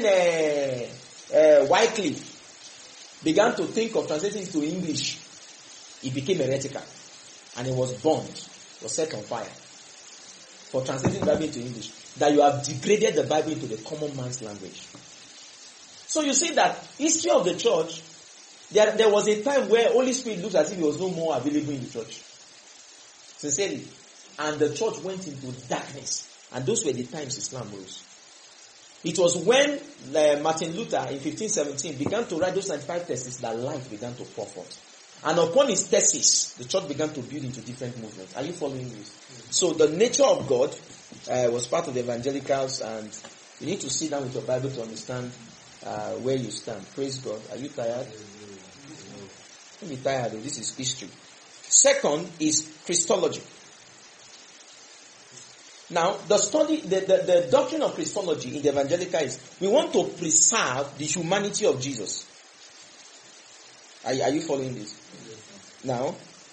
Wycliffe began to think of translating it to English, it became heretical. And it was burned, was set on fire for translating the Bible into English. That you have degraded the Bible into the common man's language. So you see that history of the church, there was a time where Holy Spirit looked as if he was no more available in the church. Sincerely. And the church went into darkness. And those were the times Islam rose. It was when Martin Luther in 1517 began to write those 95 theses that light began to pour forth. And upon his thesis, the church began to build into different movements. Are you following this? So the nature of God was part of the evangelicals, and you need to sit down with your Bible to understand where you stand. Praise God. Are you tired? Don't be tired. This is history. Second is Christology. Now, the doctrine of Christology in the evangelical is we want to preserve the humanity of Jesus. Are you following this? Now,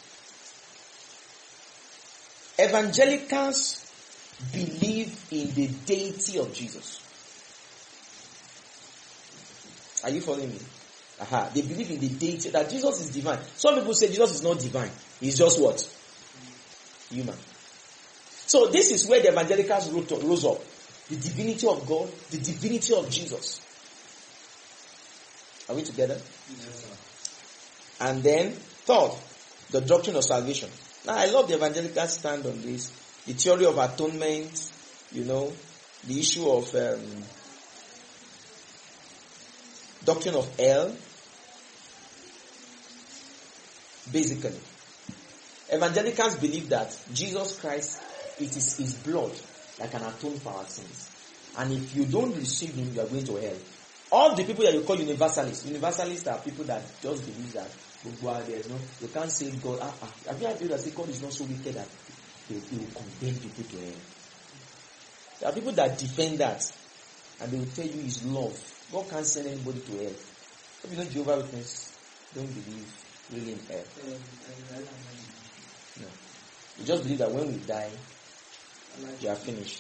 evangelicals believe in the deity of Jesus. Are you following me? They believe in the deity, that Jesus is divine. Some people say Jesus is not divine. He's just what? Human. So this is where the evangelicals rose up. The divinity of God, the divinity of Jesus. Are we together? Yes, sir. And then, third, the doctrine of salvation. Now, I love the evangelical stand on this. The theory of atonement, the issue of doctrine of hell. Basically, evangelicals believe that Jesus Christ, it is his blood that can atone for our sins. And if you don't receive him, you are going to hell. All the people that you call universalists are people that just believe that you can't say God. Have you heard people that say God is not so wicked that he will condemn people to hell? There are people that defend that, and they will tell you his love. God can't send anybody to hell. If you know Jehovah's Witness, don't believe really in hell. No. You just believe that when we die, we are finished.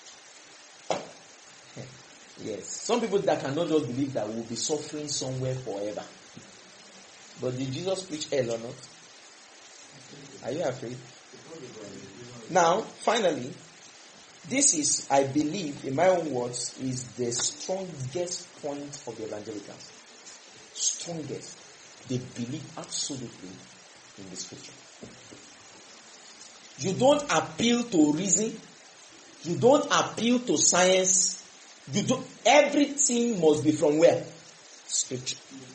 Yes. Some people that cannot just believe that we will be suffering somewhere forever. But did Jesus preach hell or not? Are you afraid? Now, finally, this is, I believe, in my own words, is the strongest point of the evangelicals. Strongest. They believe absolutely in the scripture. You don't appeal to reason. You don't appeal to science. Everything must be from where? Scripture.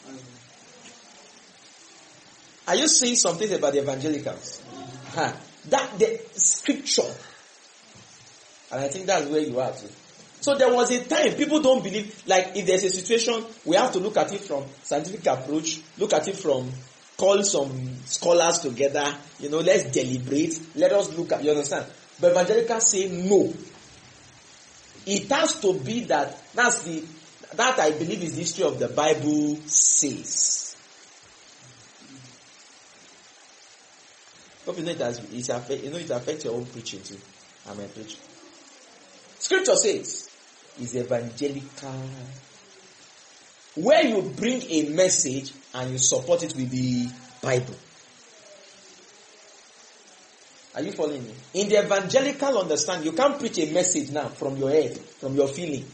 Are you saying something about the evangelicals? That the scripture. And I think that's where you are too. So there was a time people don't believe, like if there's a situation, we have to look at it from scientific approach, look at it from, call some scholars together, let's deliberate, let us look at, you understand? But evangelicals say no. It has to be that I believe is the history of the Bible says. Hope it affects your own preaching too. I'm a preacher. Scripture says, is evangelical. Where you bring a message and you support it with the Bible. Are you following me? In the evangelical understanding, you can't preach a message now from your head, from your feeling.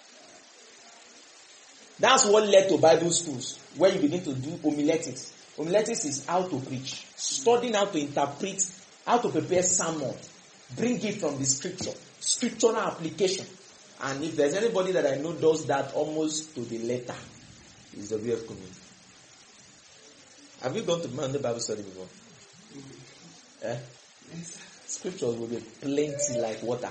That's what led to Bible schools, where you begin to do homiletics. Homiletics is how to preach. Studying how to interpret, how to prepare sermon. Bring it from the scripture. Scriptural application. And if there's anybody that I know does that almost to the letter, is W.F. Cumming. Have you gone to Monday Bible study before? Scriptures will be plenty like water.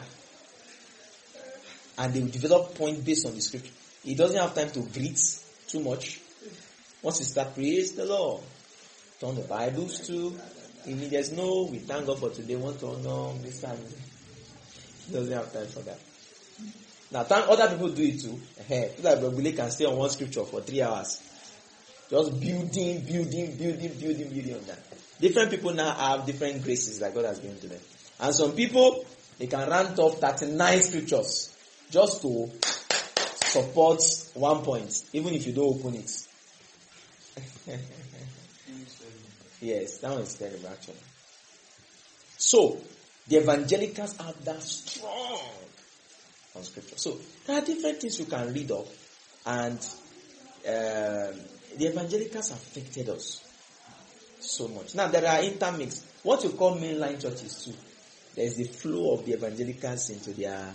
And they will develop point based on the scripture. He doesn't have time to greet too much. Once you start, praise the Lord. Turn the Bibles to. There's no, we thank God for today, want to honor Mr. He doesn't have time for that. Now, other people do it too. People like Babule can stay on one scripture for 3 hours. Just building on that. Different people now have different graces that God has given to them. And some people, they can rant off 39 scriptures just to support one point, even if you don't open it. Yes, that one is terrible actually. So, the evangelicals have that strong on scripture. So, there are different things you can read of, and the evangelicals affected us so much. Now, there are intermix. What you call mainline churches too. There is the flow of the evangelicals into their...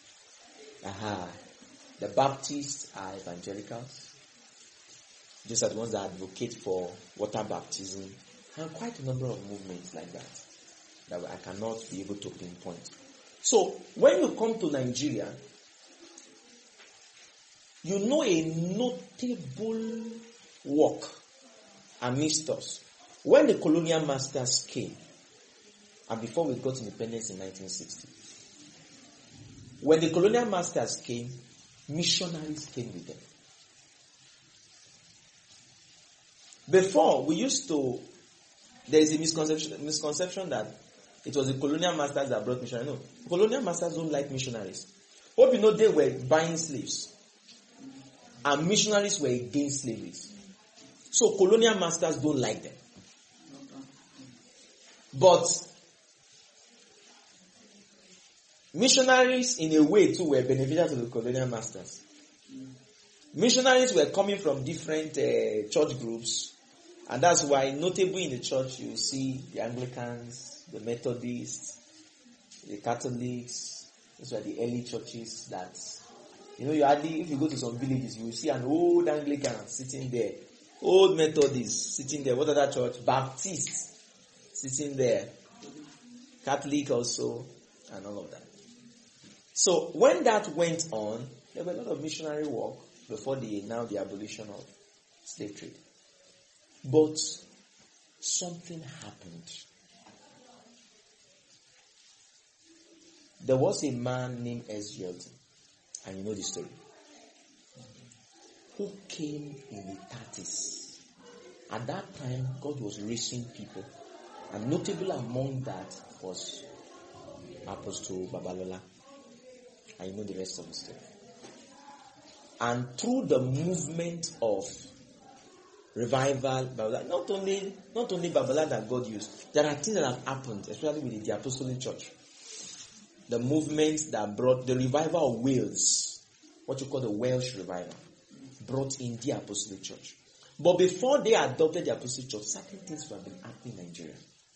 The Baptists are evangelicals. These are the ones that advocate for water baptism. And quite a number of movements like that I cannot be able to pinpoint. So, when you come to Nigeria, you know a notable work amidst us. When the colonial masters came, and before we got independence in 1960, When the colonial masters came, missionaries came with them. Before, there is a misconception that it was the colonial masters that brought missionaries. No, colonial masters don't like missionaries. Hope you know they were buying slaves. And missionaries were against slavery. So colonial masters don't like them. But missionaries in a way too were beneficial to the colonial masters. Missionaries were coming from different church groups, and that's why notably in the church you see the Anglicans, the Methodists, the Catholics. Those were the early churches that, if you go to some villages, you will see an old Anglican sitting there, old Methodist sitting there. What other church? Baptist sitting there, Catholic also, and all of that. So when that went on, there were a lot of missionary work before the abolition of slave trade. But something happened. There was a man named Ezra, and you know the story, who came in the 30s. At that time, God was raising people, and notable among that was Apostle Babalola. And you know the rest of the story. And through the movement of revival, not only Babalola that God used, there are things that have happened, especially with the Apostolic Church. The movement that brought the revival of Wales, what you call the Welsh revival, brought in the Apostolic Church. But before they adopted the Apostolic Church, certain things have been happening in Nigeria.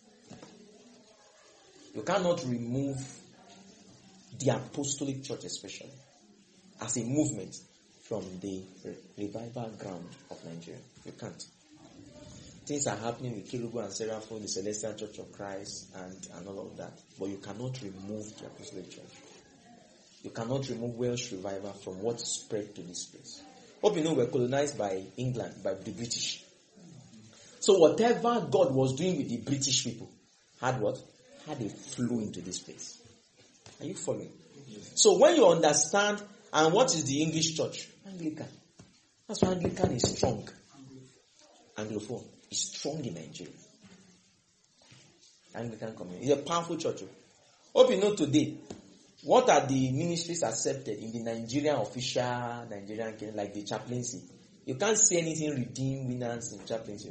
You cannot remove the Apostolic Church especially as a movement from the revival ground of Nigeria. You can't. Things are happening with Kerubu and Seraphim, the Celestial Church of Christ, and all of that. But you cannot remove the Apostolic Church. You cannot remove Welsh revival from what spread to this place. Hope you know we're colonized by England, by the British. So whatever God was doing with the British people had what? Had a flow into this place. Are you following? Yes. So when you understand, and what is the English church? Anglican. That's why Anglican is strong. Anglophone is strong in Nigeria. Anglican community. It's a powerful church. Hope you know today, what are the ministries accepted in the Nigerian official Nigerian, like the chaplaincy? You can't see anything redeemed winners in chaplaincy.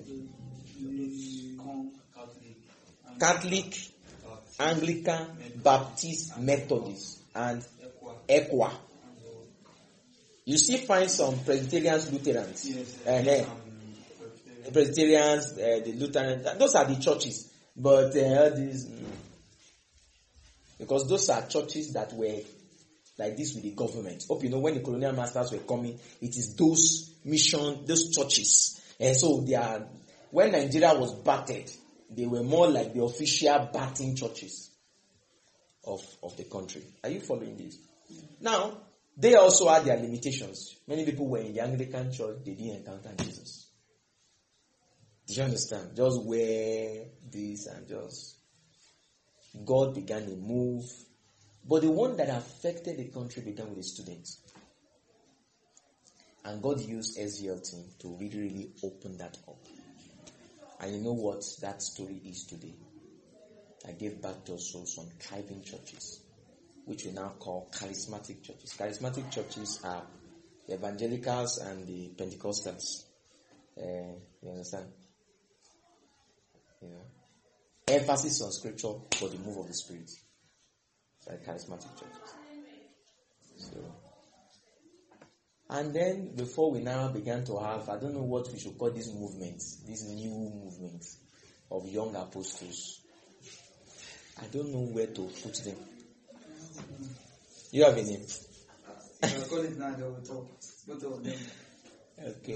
Catholic, Anglican, Baptist, Methodist, and Equa. You still find some Presbyterians, Lutherans. Presbyterians, the Lutherans. Those are the churches. But because those are churches that were like this with the government. Hope you know when the colonial masters were coming, it is those churches. And so when Nigeria was battered, they were more like the official batting churches of the country. Are you following this? Now, they also had their limitations. Many people were in the Anglican church, they didn't encounter Jesus. Did you understand? Just wear this and just... God began to move. But the one that affected the country began with the students. And God used SGL to really, really open that up. And you know what that story is today? I gave back to also some thriving churches, which we now call charismatic churches. Charismatic churches are the evangelicals and the Pentecostals. You understand? Emphasis on scripture for the move of the Spirit. Like charismatic churches. So, and then before we now began to have, I don't know what we should call these movements, these new movements of young apostles. I don't know where to put them. You have a name? Okay,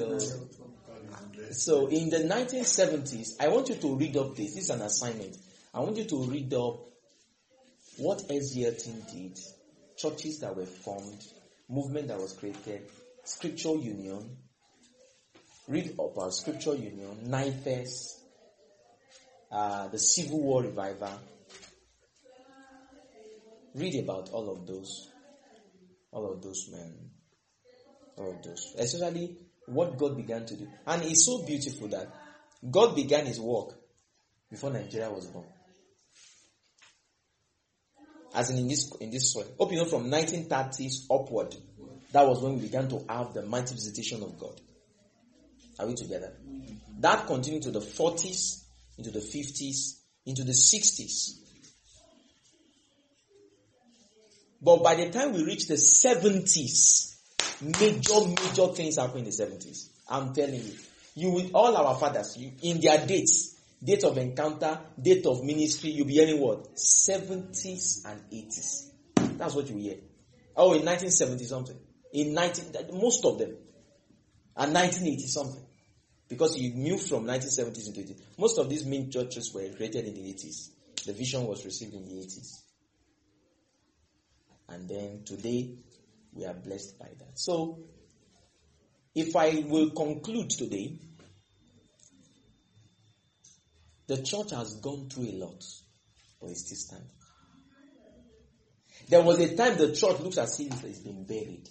so in the 1970s, I want you to read up this. This is an assignment. I want you to read up what SGL did, churches that were formed, movement that was created, Scripture Union. Read about Scripture Union, NIFES, the Civil War Revival, read about all of those men, all of those, especially what God began to do. And it's so beautiful that God began his work before Nigeria was born. As in this soil. Hope you know from 1930s upward, that was when we began to have the mighty visitation of God. Are we together? That continued to the 40s, into the 50s, into the 60s. But by the time we reach the 70s, major things happen in the 70s. I'm telling you. You with all our fathers, in their dates, date of encounter, date of ministry, you'll be hearing what? 70s and 80s. That's what you hear. Oh, in 1970 something. Most of them. And 1980 something. Because you moved from 1970s into 80s. Most of these main churches were created in the 80s. The vision was received in the 80s. And then today, we are blessed by that. So, if I will conclude today, the church has gone through a lot, but it's still standing. There was a time the church looks as if it's been buried.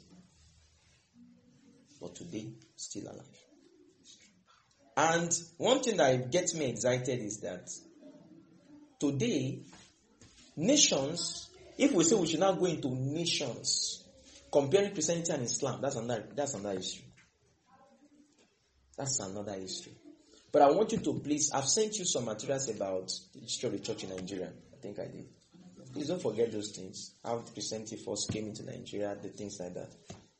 But today, still alive. And one thing that gets me excited is that today, nations, if we say we should now go into nations, comparing Christianity and Islam, that's another issue. That's another history. But I want you to please, I've sent you some materials about the history of the church in Nigeria. I think I did. Please don't forget those things. How Christianity first came into Nigeria, the things like that.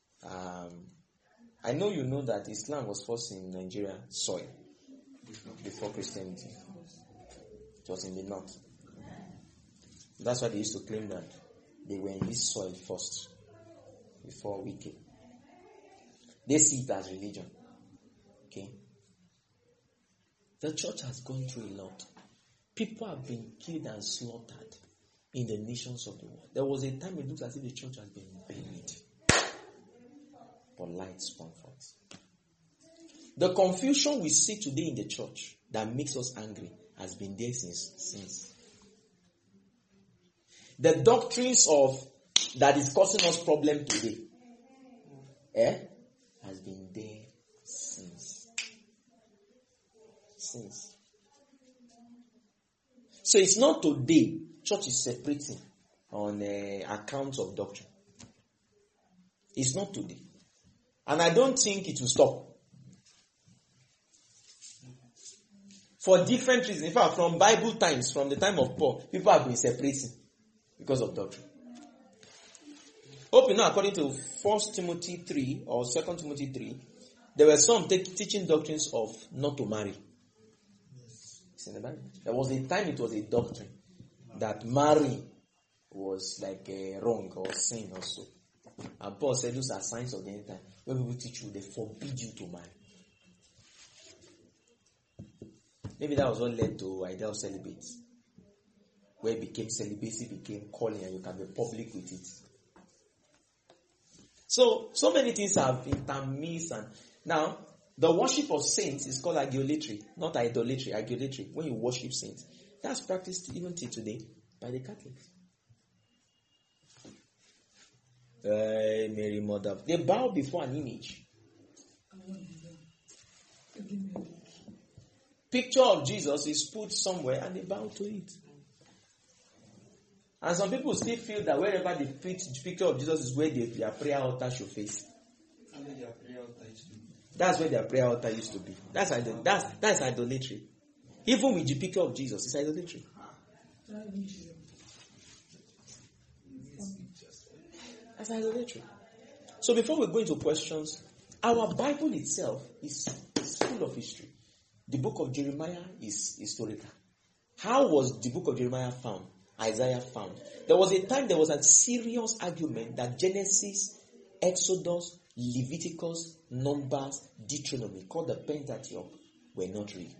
I know you know that Islam was first in Nigeria soil before Christianity. It was in the north. That's why they used to claim that they were in this soil first before we came. They see it as religion. Okay? The church has gone through a lot. People have been killed and slaughtered in the nations of the world. There was a time it looked as if the church has been buried. But light sprung forth. The confusion we see today in the church that makes us angry has been there since. The doctrines that is causing us problem today has been there since. So it's not today church is separating on accounts of doctrine. It's not today. And I don't think it will stop. For different reasons. In fact, from Bible times, from the time of Paul, people have been separating because of doctrine. Hope you know, according to 1 Timothy 3 or 2 Timothy 3, there were some teaching doctrines of not to marry. It's in the Bible. There was a time it was a doctrine that marrying was like wrong or sin or so. And Paul said those are signs of the end time. When people teach you, they forbid you to marry. Maybe that was what led to idea of celibate. Where celibacy became calling and you can be public with it. So many things have intermixed. And now, the worship of saints is called agiolatory, not idolatry, agiolatory. When you worship saints. That's practiced even till today by the Catholics. Mary Mother. They bow before an image. Picture of Jesus is put somewhere and they bow to it. And some people still feel that wherever they put the picture of Jesus is where their prayer altar should face. That's where their prayer altar used to be. That's idolatry. Even with the picture of Jesus, it's idolatry. That's idolatry. So before we go into questions, our Bible itself is full of history. The book of Jeremiah is historical. How was the book of Jeremiah found? Isaiah found. There was a time there was a serious argument that Genesis, Exodus, Leviticus, Numbers, Deuteronomy, called the Pentateuch, were not real.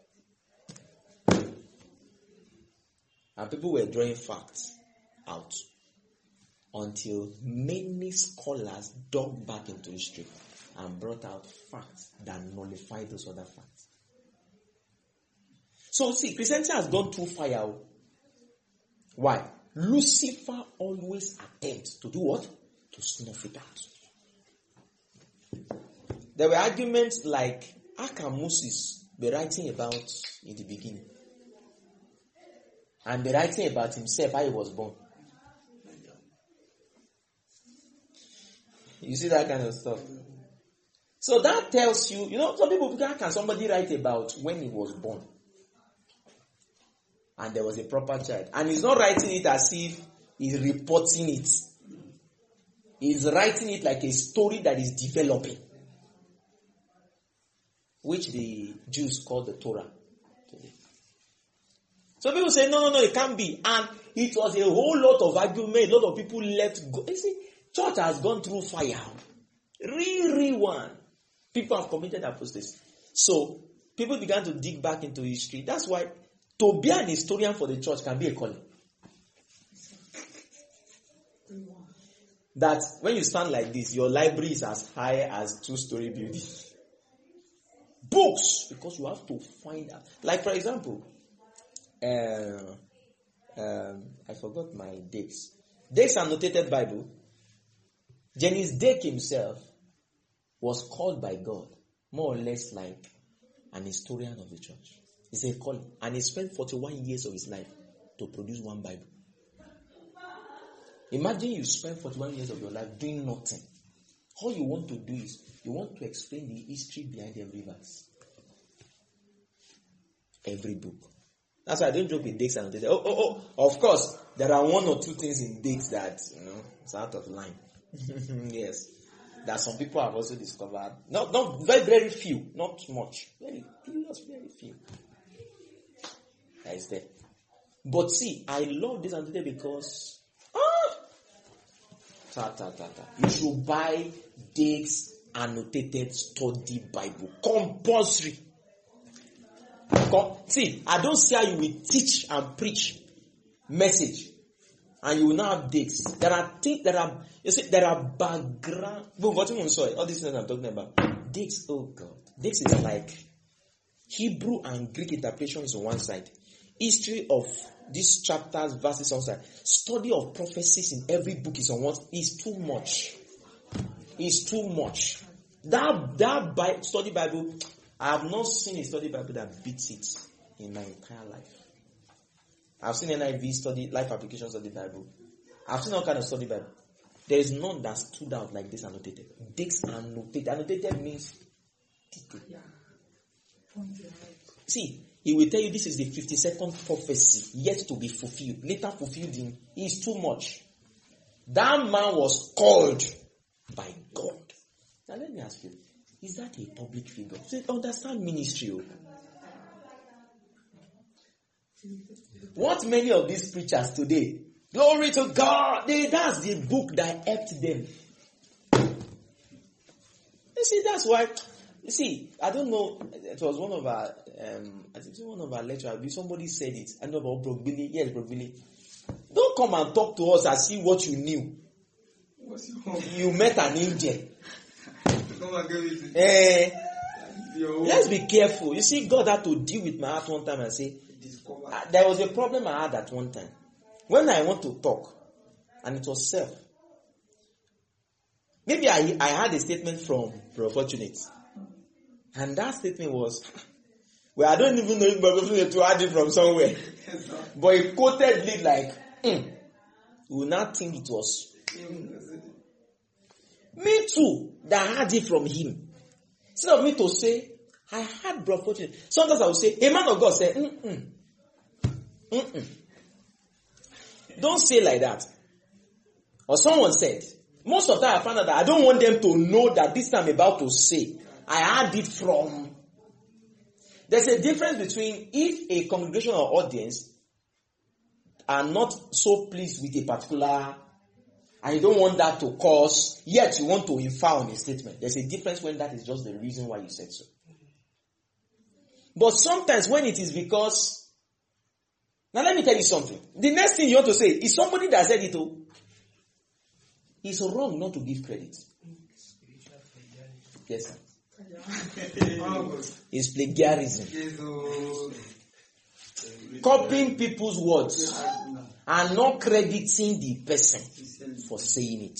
And people were drawing facts out until many scholars dug back into history and brought out facts that nullify those other facts. So see, Christianity has gone through fire. Why? Lucifer always attempts to do what? To snuff it out. There were arguments like, how can Moses be writing about in the beginning? And be writing about himself, how he was born. You see that kind of stuff. So that tells you, some people, how can somebody write about when he was born? And there was a proper child. And he's not writing it as if he's reporting it. He's writing it like a story that is developing. Which the Jews call the Torah today. So people say, no, it can't be. And it was a whole lot of argument. A lot of people left go. You see, church has gone through fire. Real one. People have committed apostasy. So people began to dig back into history. That's why to be an historian for the church can be a calling. That when you stand like this, your library is as high as 2-story building. Books, because you have to find out. Like for example, I forgot my dates. Dake's annotated Bible. Jennings Dake himself was called by God more or less like an historian of the church. It's a calling. And he spent 41 years of his life to produce one Bible. Imagine you spend 41 years of your life doing nothing. All you want to do is, you want to explain the history behind every verse. Every book. That's why I don't joke with Dake's annotated. Of course, there are one or two things in Dake's that, it's out of line. Yes. That some people have also discovered. Not very, very few. Not much. Very few. That is there. But see, I love this annotated because you should buy Dake's annotated study Bible. Compulsory. See, I don't see how you will teach and preach message and you will not have Dake's. There are things there are background. All these things I'm talking about. Dake's, oh God. Dake's is like Hebrew and Greek interpretations on one side. History of these chapters, verses on side. Study of prophecies in every book is on one. It's too much. It's too much. That study Bible, I have not seen a study Bible that beats it in my entire life. I've seen NIV study, life application study Bible. I've seen all kind of study Bible. There is none that stood out like this annotated. Dake's annotated. Annotated means detail. See, he will tell you this is the 52nd prophecy yet to be fulfilled. Later fulfilled in. It's too much. That man was called by God. Now let me ask you, is that a public figure? So understand ministry. What many of these preachers today, glory to God, that's the book that helped them. You see, that's why. You see, I don't know. It was one of our, I think one of our lecturers. Somebody said it. I know about Brooke Billy. Yes, Brooke Billy. Don't come and talk to us and see what you knew. You met an angel. Let's be careful. You see, God had to deal with my heart one time and say, there was a problem I had at one time. When I want to talk, and it was self. Maybe I had a statement from Bro Fortunate. And that statement was, well, I don't even know if Bro Fortunate to add it from somewhere. But he quoted it like, you will not think it was. Me too, that I had it from him. Instead of me to say, I had Bro Fortunate. Sometimes I will say, a man of God said, Don't say like that. Or someone said, most of the time I found out that I don't want them to know that this time I'm about to say, I had it from. There's a difference between if a congregation or audience are not so pleased with a particular, and you don't want that to cause, yet you want to infer on a statement. There's a difference when that is just the reason why you said so. But sometimes when it is because, now let me tell you something. The next thing you want to say is somebody that said it. It's wrong not to give credit. Yes, sir. It's plagiarism. Copying people's words and not crediting the person for saying it.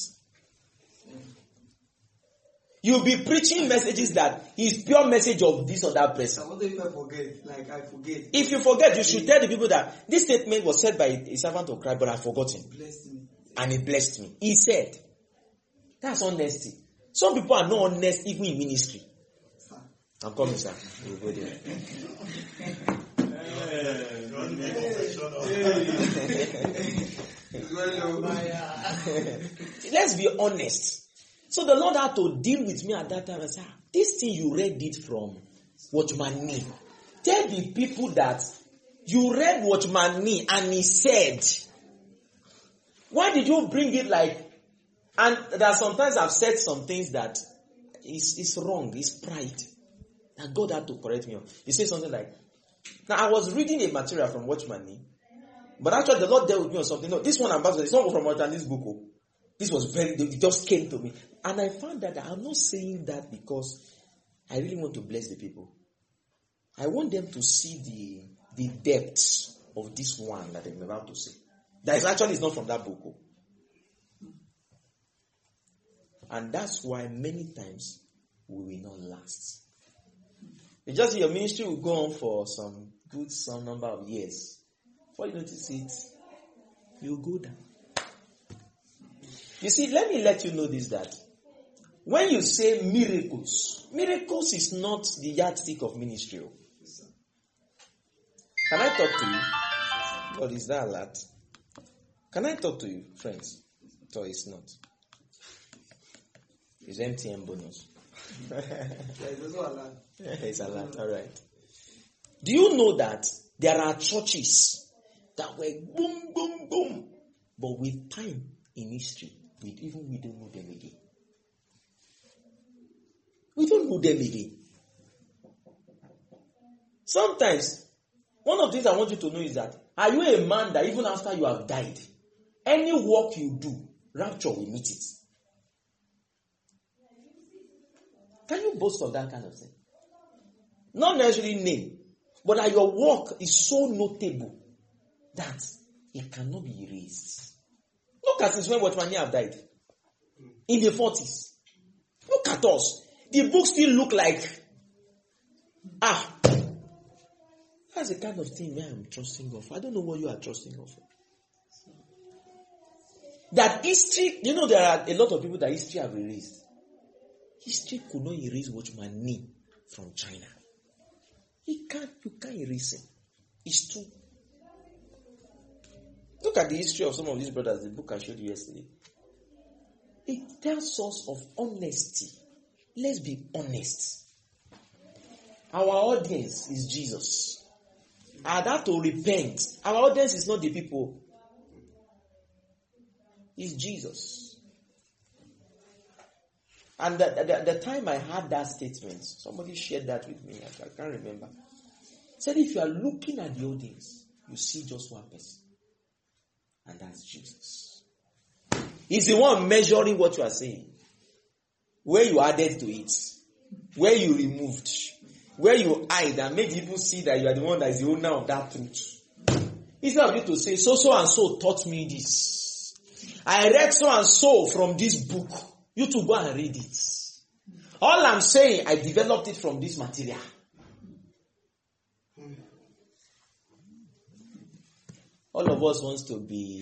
You'll be preaching messages that is pure message of this or that person. What if I forget? Like I forget. If you forget, you should tell the people that this statement was said by a servant of Christ, but I've forgotten. Blessed me. And it blessed me. He said. That's honesty. Some people are not honest even in ministry. I'm coming, sir. We'll go there. Let's be honest. So the Lord had to deal with me at that time and say, this thing you read it from Watchman Nee. Tell the people that you read Watchman Nee and he said, why did you bring it like, and there are sometimes I've said some things that is wrong, it's pride. And God had to correct me on. He said something like, now I was reading a material from Watchman Nee, but actually the Lord dealt with me on something. No, this one I'm about to say, it's not from Watchman Nee's book. Oh. This was it just came to me. And I found that I'm not saying that because I really want to bless the people. I want them to see the depths of this one that I'm about to say. That is actually is not from that book. And that's why many times we will not last. It's just your ministry will go on for some number of years. Before you notice it, you'll go down. You see, let me let you know this, that when you say miracles is not the yardstick of ministry. Can I talk to you? God, is that a lot? Can I talk to you, friends? So it's not. It's MTN bonus. It's a lot, all right. Do you know that there are churches that were boom, boom, boom, but with time in history, we don't know them again. We don't know them again. Sometimes, one of the things I want you to know is that, are you a man that even after you have died, any work you do, rapture will meet it? Can you boast of that kind of thing? Not necessarily name, but that your work is so notable that it cannot be erased. Look at since when Watchman Nee have died. In the 40s. Look at us. The books still look like, that's the kind of thing where I'm trusting God for. I don't know what you are trusting God for. That history, there are a lot of people that history have erased. History could not erase Watchman Nee from China. You can't erase him. It's true. Look at the history of some of these brothers, the book I showed you yesterday. It tells us of honesty. Let's be honest. Our audience is Jesus. I have to repent. Our audience is not the people. It's Jesus. And the time I had that statement, somebody shared that with me. I can't remember. Said if you are looking at the audience, you see just one person. And that's Jesus. He's the one measuring what you are saying. Where you added to it. Where you removed. Where you hide and made people see that you are the one that is the owner of that truth. Instead of you to say, so and so taught me this. I read so and so from this book. You to go and read it. All I'm saying, I developed it from this material. All of us wants to be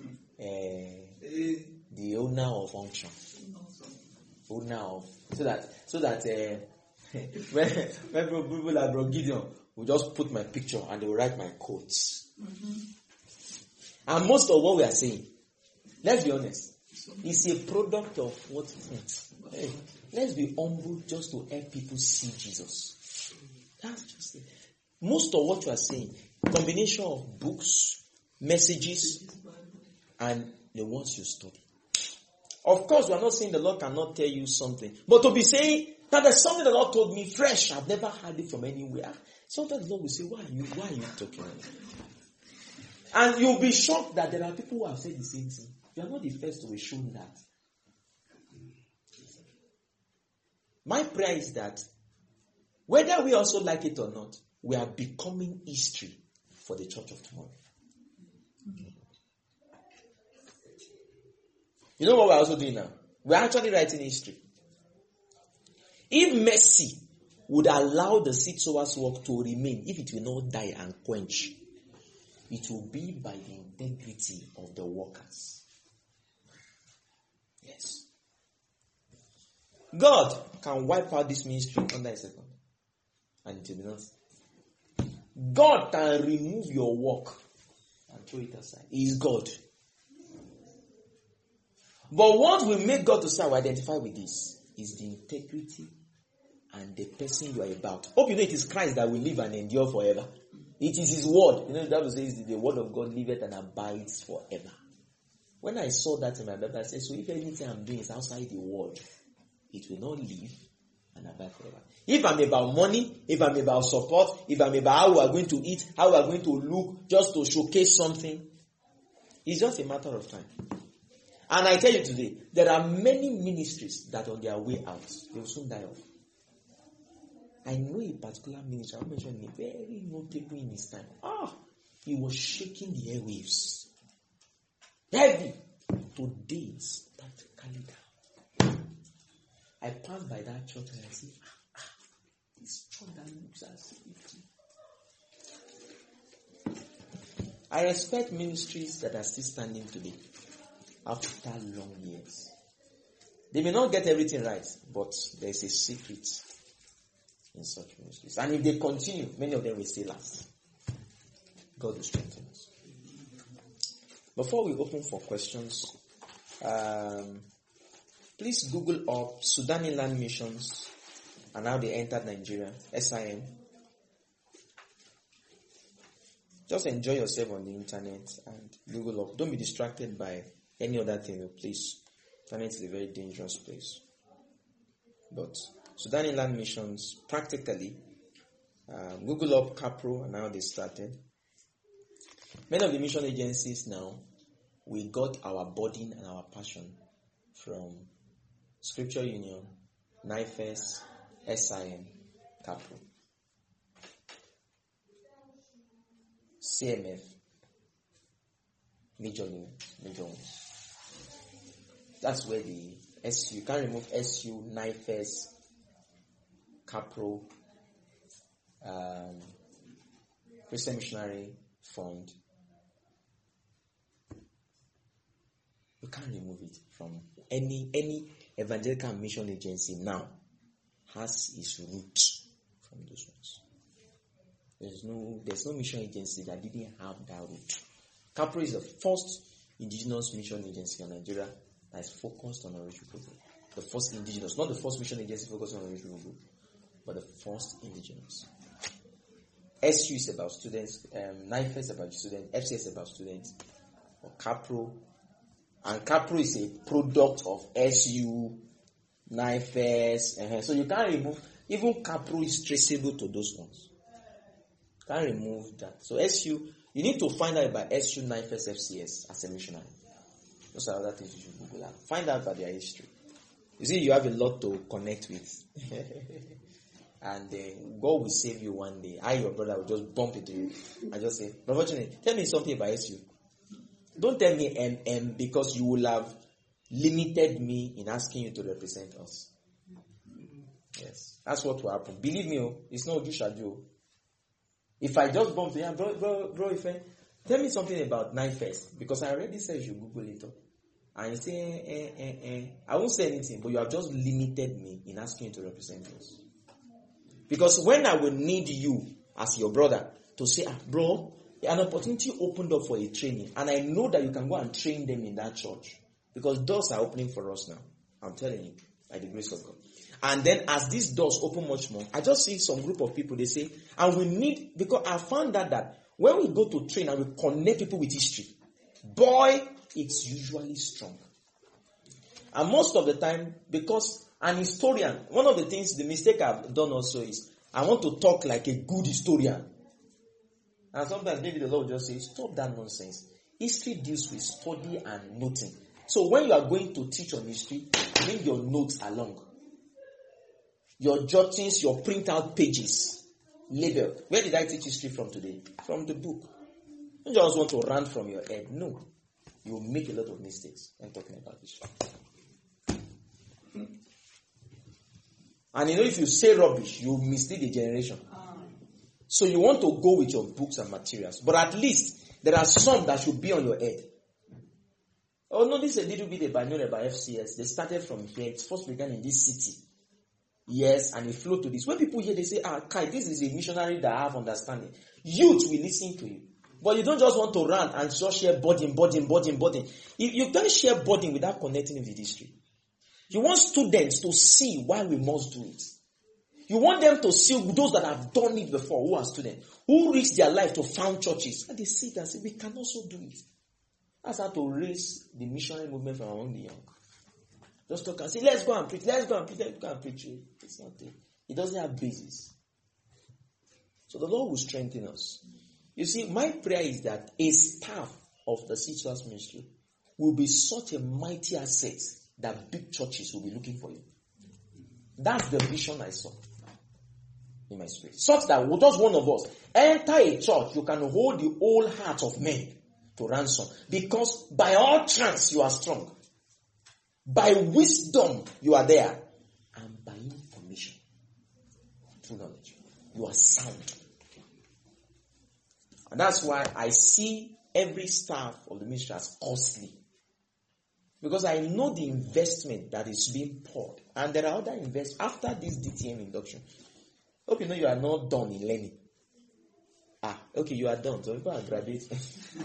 the owner of function. Owner of so that when people like Bro Gideon will just put my picture and they will write my quotes. And most of what we are saying, let's be honest, is a product of what hey, let's be humble just to help people see Jesus. That's just it. Most of what you are saying, combination of books, messages, and the ones you study. Of course, we are not saying the Lord cannot tell you something. But to be saying that there's something the Lord told me fresh, I've never heard it from anywhere. Sometimes the Lord will say, why are you talking? And you'll be shocked that there are people who have said the same thing. You are not the first to be shown that. My prayer is that whether we also like it or not, we are becoming history for the church of tomorrow. You know what we're also doing now? We're actually writing history. If mercy would allow the seed sowers work to remain, if it will not die and quench, it will be by the integrity of the workers. Yes. God can wipe out this ministry under a second. And it will be not. God can remove your work and throw it aside. He is God. But what will make God to say, we identify with this, is the integrity and the person you are about. Hope you know it is Christ that will live and endure forever. It is His word. You know, the Bible says the word of God liveth and abides forever. When I saw that in my Bible, I said, so if anything I'm doing is outside the word, it will not live and abide forever. If I'm about money, if I'm about support, if I'm about how we are going to eat, how we are going to look, just to showcase something, it's just a matter of time. And I tell you today, there are many ministries that on their way out, they will soon die off. I know a particular ministry, I'll mention a very notable in his time. He was shaking the airwaves. Heavy. Today it's practically down. I pass by that church and I say, this church that looks as if. I respect ministries that are still standing today after long years. They may not get everything right, but there's a secret in such ministries. And if they continue, many of them will still last. God will strengthen us. Before we open for questions, please Google up Sudan Inland Missions and how they entered Nigeria, SIM. Just enjoy yourself on the internet and Google up. Don't be distracted by any other thing, please. Internet is a very dangerous place. But Sudan Inland Missions, practically, Google up Capro and how they started. Many of the mission agencies now, we got our burden and our passion from Scripture Union, NIFES, SIM, Capro, CMF, major ones. That's where the SU, you can't remove SU, NIFES, Capro, Christian Missionary Fund. You can't remove it from any evangelical mission agency now has its root from those ones. There's no mission agency that didn't have that root. Capro is the first indigenous mission agency in Nigeria that is focused on unreached people group. The first indigenous, not the first mission agency focused on unreached people group, but the first indigenous. SU is about students, NIFES is about students, FCS is about students, or Capro. And Capro is a product of SU, NIFES. So you can't remove, even Capro is traceable to those ones. Can't remove that. So SU, you need to find out about SU, NIFES, FCS as a missionary. Those are other things you should Google out. Find out about their history. You see, you have a lot to connect with. And God will save you one day. Your brother, will just bump into you and just say, Brother Chine, tell me something about SU. Don't tell me because you will have limited me in asking you to represent us. Yes, that's what will happen. Believe me, it's not Ojushaju. If I just bump to you, bro, tell me something about NIFES, because I already said you should Google it up. And you say, I won't say anything, but you have just limited me in asking you to represent us. Because when I will need you as your brother to say, bro, an opportunity opened up for a training, and I know that you can go and train them in that church, because doors are opening for us now. I'm telling you, by the grace of God. And then as these doors open much more, I just see some group of people, they say, and we need, because I found out that when we go to train and we connect people with history, boy, it's usually strong. And most of the time, because an historian, one of the things, the mistake I've done also is, I want to talk like a good historian. And sometimes maybe the Lord will just say, stop that nonsense. History deals with study and noting. So when you are going to teach on history, bring your notes along. Your jottings, your printout pages, labeled. Where did I teach history from today? From the book. You just want to run from your head. No. You will make a lot of mistakes when talking about this. And if you say rubbish, you mislead the generation. So you want to go with your books and materials. But at least there are some that should be on your head. Oh no, this is a little bit about FCS. They started from here. It first began in this city. Yes, and it flowed to this. When people hear, they say, Kai, this is a missionary that I have understanding. Youth will listen to you. But you don't just want to rant and just share burden. You can't share burden without connecting with the history. You want students to see why we must do it. You want them to see those that have done it before, who are students, who risked their life to found churches. And they see it and say, we can also do it. That's how to raise the missionary movement from among the young. Just talk and say, let's go and preach. It's not there. It doesn't have basis. So the Lord will strengthen us. You see, my prayer is that a staff of the C2S ministry will be such a mighty asset that big churches will be looking for you. That's the vision I saw in my spirit. Such that just one of us enter a church, you can hold the whole heart of men to ransom. Because by all chance you are strong. By wisdom you are there. And by information, true knowledge, you are sound. And that's why I see every staff of the ministry as costly. Because I know the investment that is being poured. And there are other investments. After this DTM induction, hope you know you are not done in learning. Okay, you are done. So people are graduating.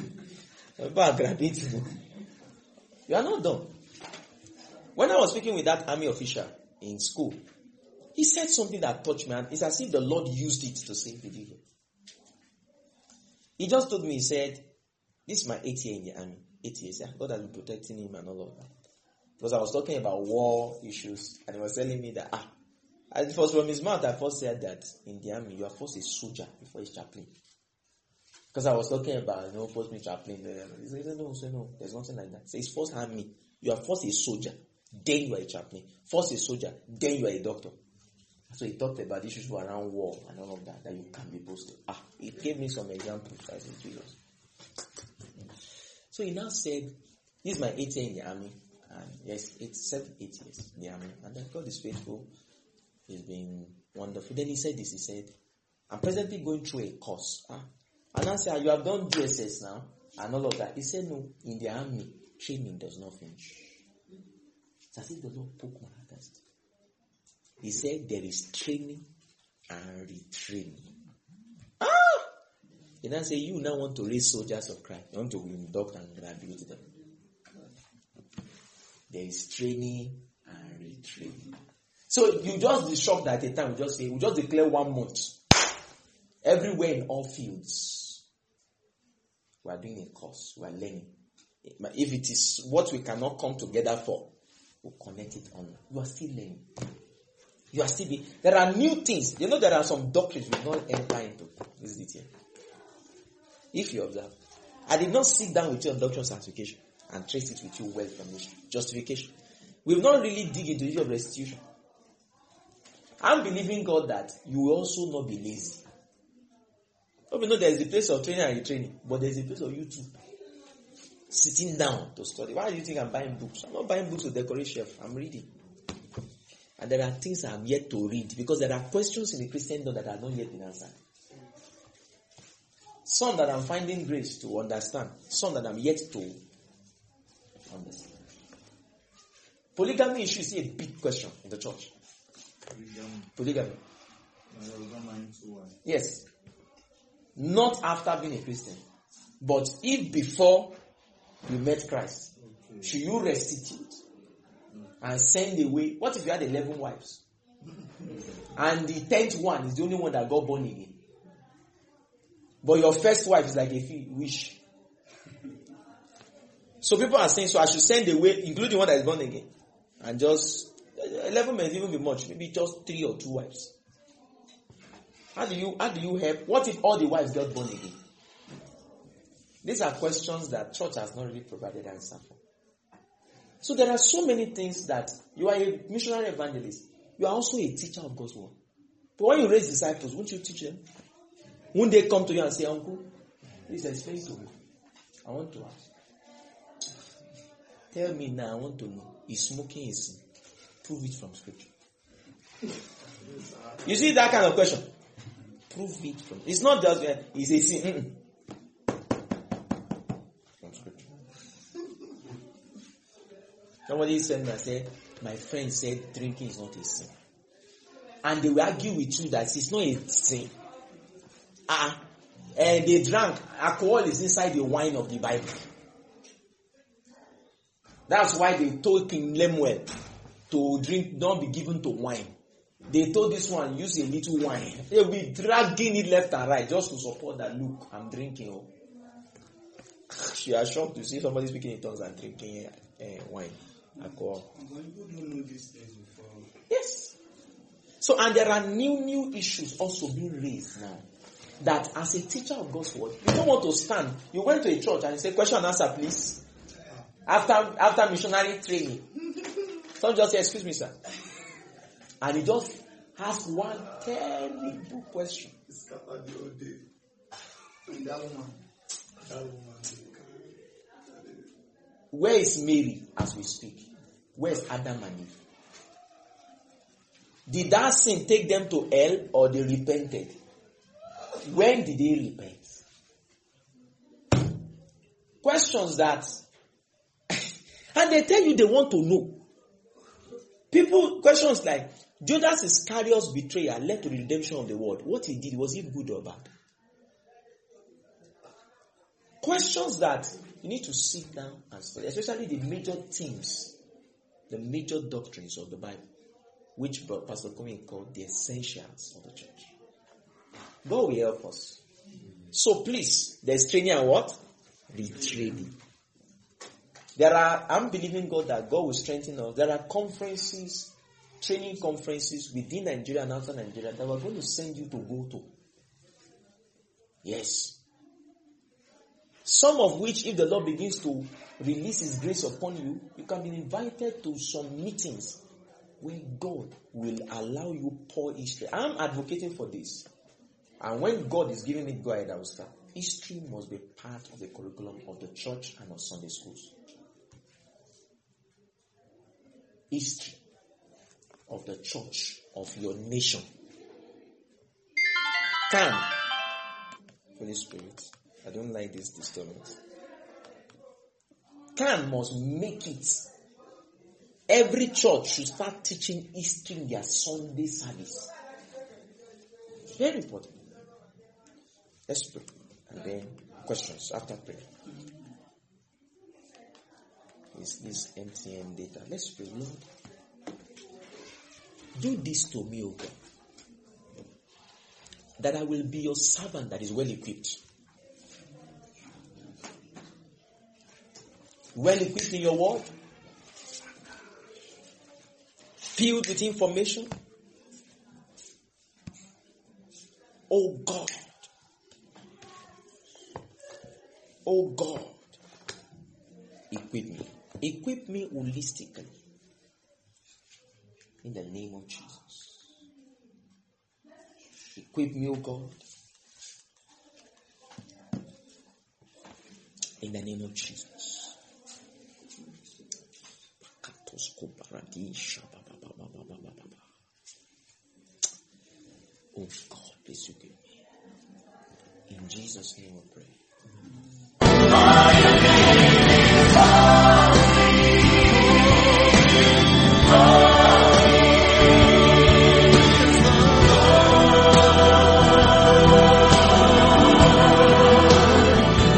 You are not done. When I was speaking with that army official in school, he said something that touched me. And it's as if the Lord used it to save the believer. He just told me, he said, this is my 8th year in the army. 8 years. Yeah? God has been protecting him and all of that. Because I was talking about war issues, and he was telling me that, it was from his mouth I first said that in the army, you are first a soldier before a chaplain. Because I was talking about, first me chaplain. He said, no, there's nothing like that. So it's first army. You are first a soldier, then you are a chaplain. First a soldier, then you are a doctor. So he talked about issues around war and all of that you can be posted. He gave me some examples. I said, Jesus. So he now said, this is my 8th year in the army. And yes, it's 8 years in the army. And then God is faithful. He's been wonderful. Then he said this, he said, I'm presently going through a course. And I said, you have done GSS now and all of that. He said, no, in the army, training does not finish. It's as if the Lord poke my heart. He said there is training and retraining. He now say you now want to raise soldiers of Christ. You want to induct and graduate them. There is training and retraining. So you just be shocked at a time. We just declare 1 month. Everywhere in all fields. We are doing a course. We are learning. If it is what we cannot come together for, we'll connect it online. You are still learning. You are still being. There are new things. There are some doctrines we will not enter into. This is it here. If you observe, I did not sit down with you on doctrine sanctification and trace it with you well from mission. Justification. We will not really dig into the issue of restitution. I'm believing God that you will also not be lazy. There is a place of training and retraining, but there is a place of you too sitting down to study. Why do you think I'm buying books? I'm not buying books to decorate shelf. I'm reading. And there are things I'm yet to read because there are questions in the Christendom that are not yet been answered. Some that I'm finding grace to understand. Some that I'm yet to understand. Polygamy issue is a big question in the church. Polygamy. Yes. Not after being a Christian. But if before you met Christ, should you restitute and send away? What if you had 11 wives? And the 10th one is the only one that got born again. But your first wife is like a wish. So people are saying, so I should send away, including one that is born again. And just, 11 may even be much. Maybe just 3 or 2 wives. How do you help? What if all the wives got born again? These are questions that church has not really provided answer for. So there are so many things that you are a missionary evangelist. You are also a teacher of God's word. But when you raise disciples, won't you teach them? Won't they come to you and say, Uncle, please explain to me. I want to ask. Tell me now, I want to know. Is smoking a sin? Prove it from scripture. You see that kind of question? Prove it from. It's not just it's a sin. From scripture. Somebody sent me and said, my friend said drinking is not a sin. And they will argue with you that it's not a sin. And they drank. Alcohol is inside the wine of the Bible. That's why they told King Lemuel to drink, don't be given to wine. They told this one, use a little wine. They'll be dragging it left and right just to support that, look, I'm drinking. Oh. You are shocked to see somebody speaking in tongues and drinking wine, alcohol. But people don't know these things before. Yes. So, and there are new issues also being raised now. That as a teacher of God's word, you don't want to stand. You went to a church and you say, question and answer, please. After missionary training. Some just say, excuse me, sir. And he just ask one terrible question. It's scattered the whole day. And that woman. Where is Mary as we speak? Where is Adam and Eve? Did that sin take them to hell or they repented? When did they repent? Questions that and they tell you they want to know. Questions like Judas Iscariot's betrayal led to the redemption of the world. What he did, was it good or bad? Questions that you need to sit down and study, especially the major themes, the major doctrines of the Bible, which Pastor Kwame called the essentials of the church. God will help us. So please, there's training and what? Retraining. I'm believing God that God will strengthen us. There are conferences, training conferences within Nigeria and outside Nigeria that we're going to send you to go to. Yes. Some of which, if the Lord begins to release His grace upon you, you can be invited to some meetings where God will allow you pour history. I'm advocating for this. And when God is giving me go ahead, I will start. History must be part of the curriculum of the church and of Sunday schools. History of the church, of your nation. Holy Spirit, I don't like this disturbance. Must make it. Every church should start teaching history in their Sunday service. It's very important. Let's pray. And then questions after prayer. Is this MTN data? Let's pray, Lord. Do this to me, O God. That I will be your servant that is well equipped. Well equipped in your word. Filled with information. Oh God. Oh God. Equip me. Equip me holistically. In the name of Jesus. Equip me, oh God. In the name of Jesus. Oh God, please equip me. In Jesus' name we pray.